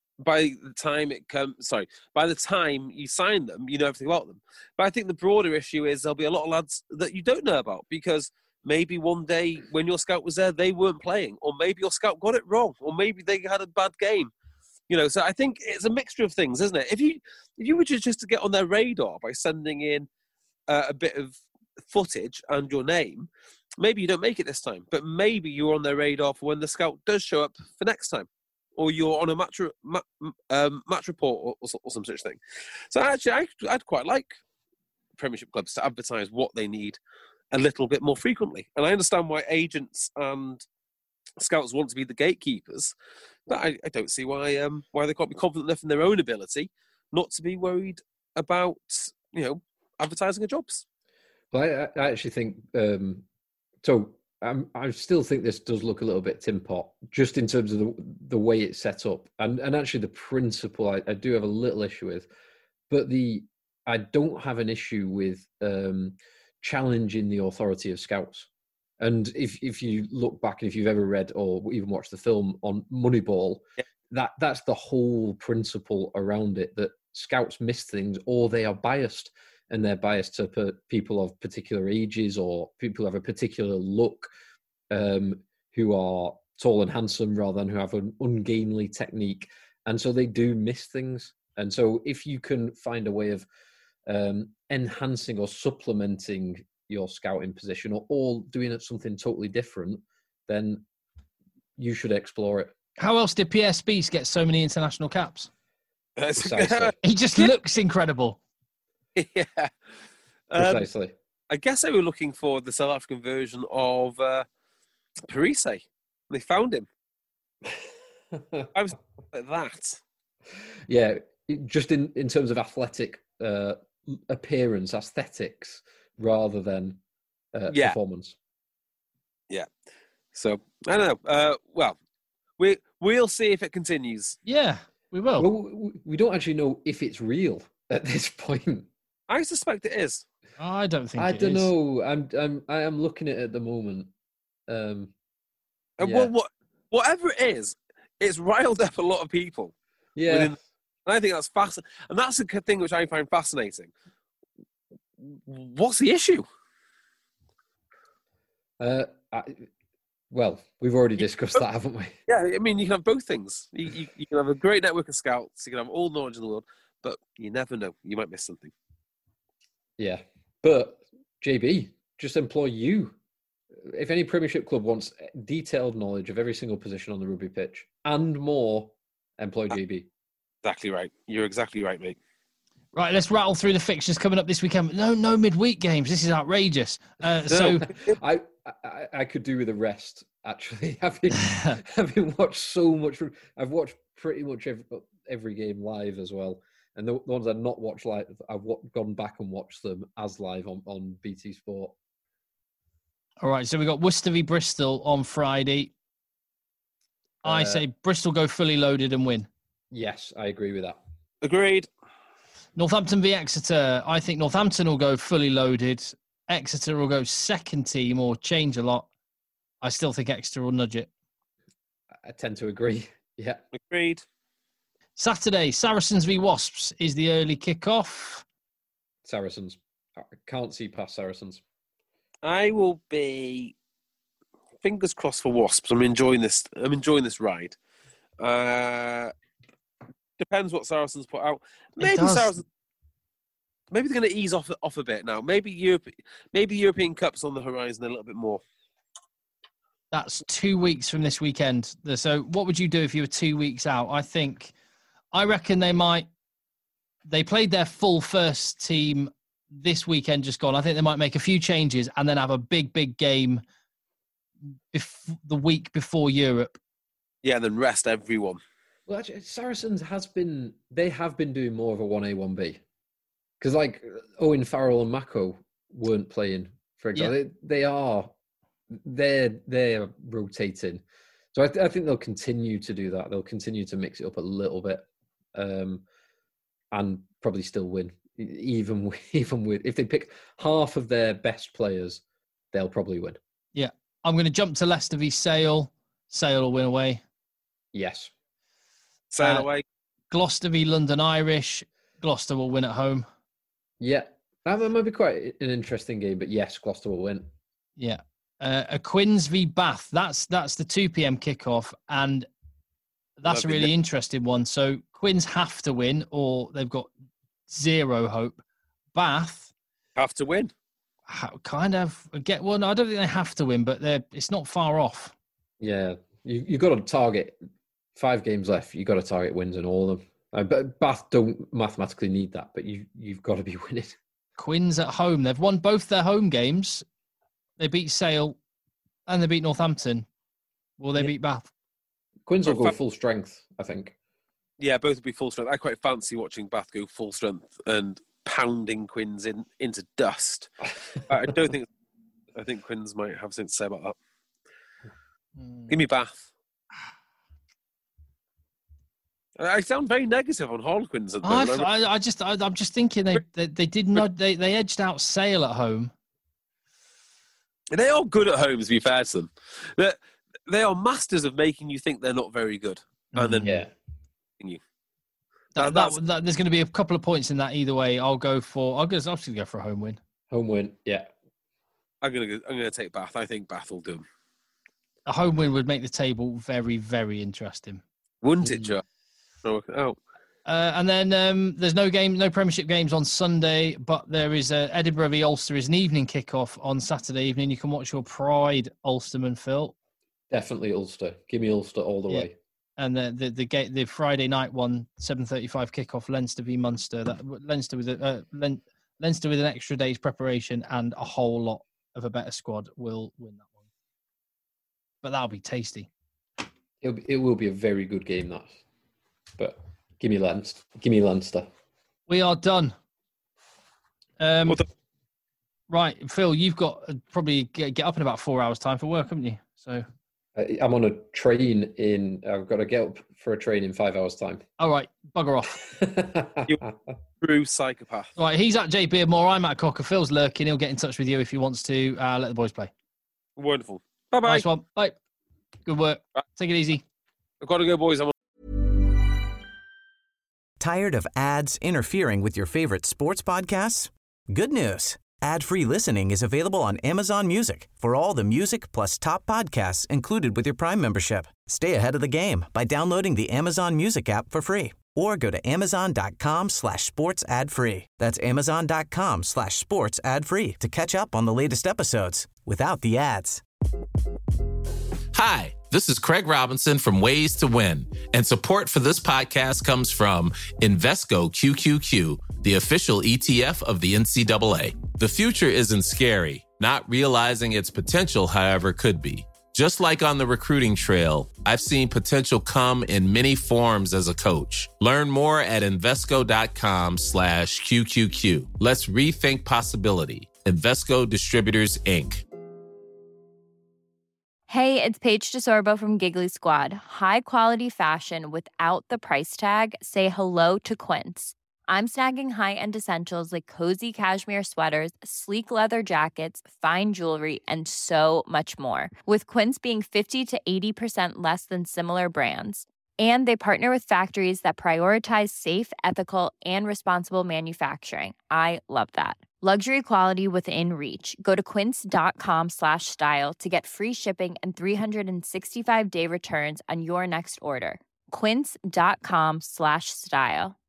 you sign them, you know everything about them. But I think the broader issue is there'll be a lot of lads that you don't know about, because maybe one day when your scout was there, they weren't playing, or maybe your scout got it wrong, or maybe they had a bad game. So I think it's a mixture of things, isn't it? If you were just to get on their radar by sending in a bit of footage and your name, maybe you don't make it this time, but maybe you're on their radar for when the scout does show up for next time, or you're on a match report or some such thing. So actually, I'd quite like Premiership clubs to advertise what they need a little bit more frequently. And I understand why agents and scouts want to be the gatekeepers, but I don't see why they can't be confident enough in their own ability not to be worried about advertising of jobs. Well, I actually think so. I still think this does look a little bit tin pot, just in terms of the way it's set up, and actually the principle I do have a little issue with, but I don't have an issue with challenging the authority of scouts. And if you look back, and if you've ever read or even watched the film on Moneyball, that's the whole principle around it, that scouts miss things, or they are biased, and they're biased to people of particular ages or people who have a particular look, who are tall and handsome rather than who have an ungainly technique. And so they do miss things. And so if you can find a way of enhancing or supplementing your scouting position, or doing it something totally different, then you should explore it. How else did Pierre Spies get so many international caps? He just looks incredible. Yeah. Precisely. I guess they were looking for the South African version of Parise. They found him. I was like that. Yeah, just in terms of athletic appearance, aesthetics, rather than performance. Yeah. So, I don't know. Well, we'll see if it continues. Yeah, we will. Well, we don't actually know if it's real at this point. I suspect it is. I don't think I don't know. I am looking at it at the moment. Whatever it is, it's riled up a lot of people. Yeah. And I think that's fascinating. And that's the thing which I find fascinating. What's the issue? Well, we've already discussed that, haven't we? Yeah, I mean, you can have both things. You can have a great network of scouts, you can have all the knowledge in the world, but you never know. You might miss something. Yeah. But, JB, just employ you. If any Premiership club wants detailed knowledge of every single position on the rugby pitch and more, employ JB. Exactly right. You're exactly right, mate. Right, let's rattle through the fixtures coming up this weekend. No midweek games. This is outrageous. So I could do with a rest, actually. Having watched so much. I've watched pretty much every game live as well. And the ones I've not watched live, I've gone back and watched them as live on BT Sport. All right, so we got Worcester v Bristol on Friday. I say Bristol go fully loaded and win. Yes, I agree with that. Agreed. Northampton v Exeter. I think Northampton will go fully loaded. Exeter will go second team or change a lot. I still think Exeter will nudge it. I tend to agree. Yeah. Agreed. Saturday, Saracens v Wasps is the early kickoff. Saracens. I can't see past Saracens. I will be fingers crossed for Wasps. I'm enjoying this ride. Depends what Saracens put out. Maybe Saracens. Maybe they're going to ease off a bit now. Maybe European Cup's on the horizon a little bit more. That's 2 weeks from this weekend. So what would you do if you were 2 weeks out? I reckon they played their full first team this weekend just gone. I think they might make a few changes and then have a big game the week before Europe. Yeah, and then rest everyone. Well, actually, Saracens have been doing more of a 1A, 1B. Because like Owen Farrell and Mako weren't playing, for example. Yeah. They're rotating. So I think they'll continue to do that. They'll continue to mix it up a little bit. and probably still win. Even with if they pick half of their best players, they'll probably win. Yeah. I'm going to jump to Leicester v Sale. Sale will win away. Yes. Sale away. Gloucester v London Irish. Gloucester will win at home. Yeah. That might be quite an interesting game, but yes, Gloucester will win. Yeah. A Quins v Bath. That's the 2 p.m. kickoff, and that's a really interesting one. So Quins have to win, or they've got zero hope. Bath have to win. Kind of get one. I don't think they have to win, but it's not far off. Yeah, you've got to target 5 games left. You've got to target wins in all of them. But Bath don't mathematically need that, but you've got to be winning. Quins at home. They've won both their home games. They beat Sale and they beat Northampton. Will they beat Bath? Quins will go full strength, I think. Yeah, both will be full strength. I quite fancy watching Bath go full strength and pounding Quins into dust. I think Quins might have something to say about that. Give me Bath. I sound very negative on Harlequins at the moment. I'm just thinking they did not. They edged out Sale at home. They are good at home, to be fair to them. They are masters of making you think they're not very good, and then you. There's going to be a couple of points in that either way. I'll go for a home win. Home win, yeah. I'm gonna take Bath. I think Bath will do them. A home win would make the table very, very interesting, wouldn't it, Joe? Oh. And then there's no Premiership games on Sunday, but there is Edinburgh v Ulster is an evening kickoff on Saturday evening. You can watch your Pride Ulsterman, Phil. Definitely Ulster. Give me Ulster all the way. And the Friday night one, 7:35 kickoff, Leinster v Munster. Leinster with an extra day's preparation and a whole lot of a better squad will win that one. But that'll be tasty. It will be a very good game, that. But give me Leinster. Give me Leinster. We are done. Right, Phil, you've got probably get up in about 4 hours' time for work, haven't you? So I'm on a train I've got to get up for a train in 5 hours' time. All right, bugger off. You true psychopath. Right, he's at Jay Beardmore. I'm at Cocker. Phil's lurking. He'll get in touch with you if he wants to. Let the boys play. Wonderful. Bye-bye. Nice one. Bye. Good work. Take it easy. I've got to go, boys. Tired of ads interfering with your favorite sports podcasts? Good news. Ad-free listening is available on Amazon Music for all the music plus top podcasts included with your Prime membership. Stay ahead of the game by downloading the Amazon Music app for free or go to amazon.com/sports ad free. That's amazon.com/sports ad free to catch up on the latest episodes without the ads. Hi, this is Craig Robinson from Ways to Win, and support for this podcast comes from Invesco QQQ, the official ETF of the NCAA. The future isn't scary. Not realizing its potential, however, could be. Just like on the recruiting trail, I've seen potential come in many forms as a coach. Learn more at Invesco.com/QQQ. Let's rethink possibility. Invesco Distributors, Inc. Hey, it's Paige DeSorbo from Giggly Squad. High quality fashion without the price tag. Say hello to Quince. I'm snagging high-end essentials like cozy cashmere sweaters, sleek leather jackets, fine jewelry, and so much more. With Quince being 50 to 80% less than similar brands. And they partner with factories that prioritize safe, ethical, and responsible manufacturing. I love that. Luxury quality within reach. Go to quince.com/style to get free shipping and 365-day returns on your next order. Quince.com/style.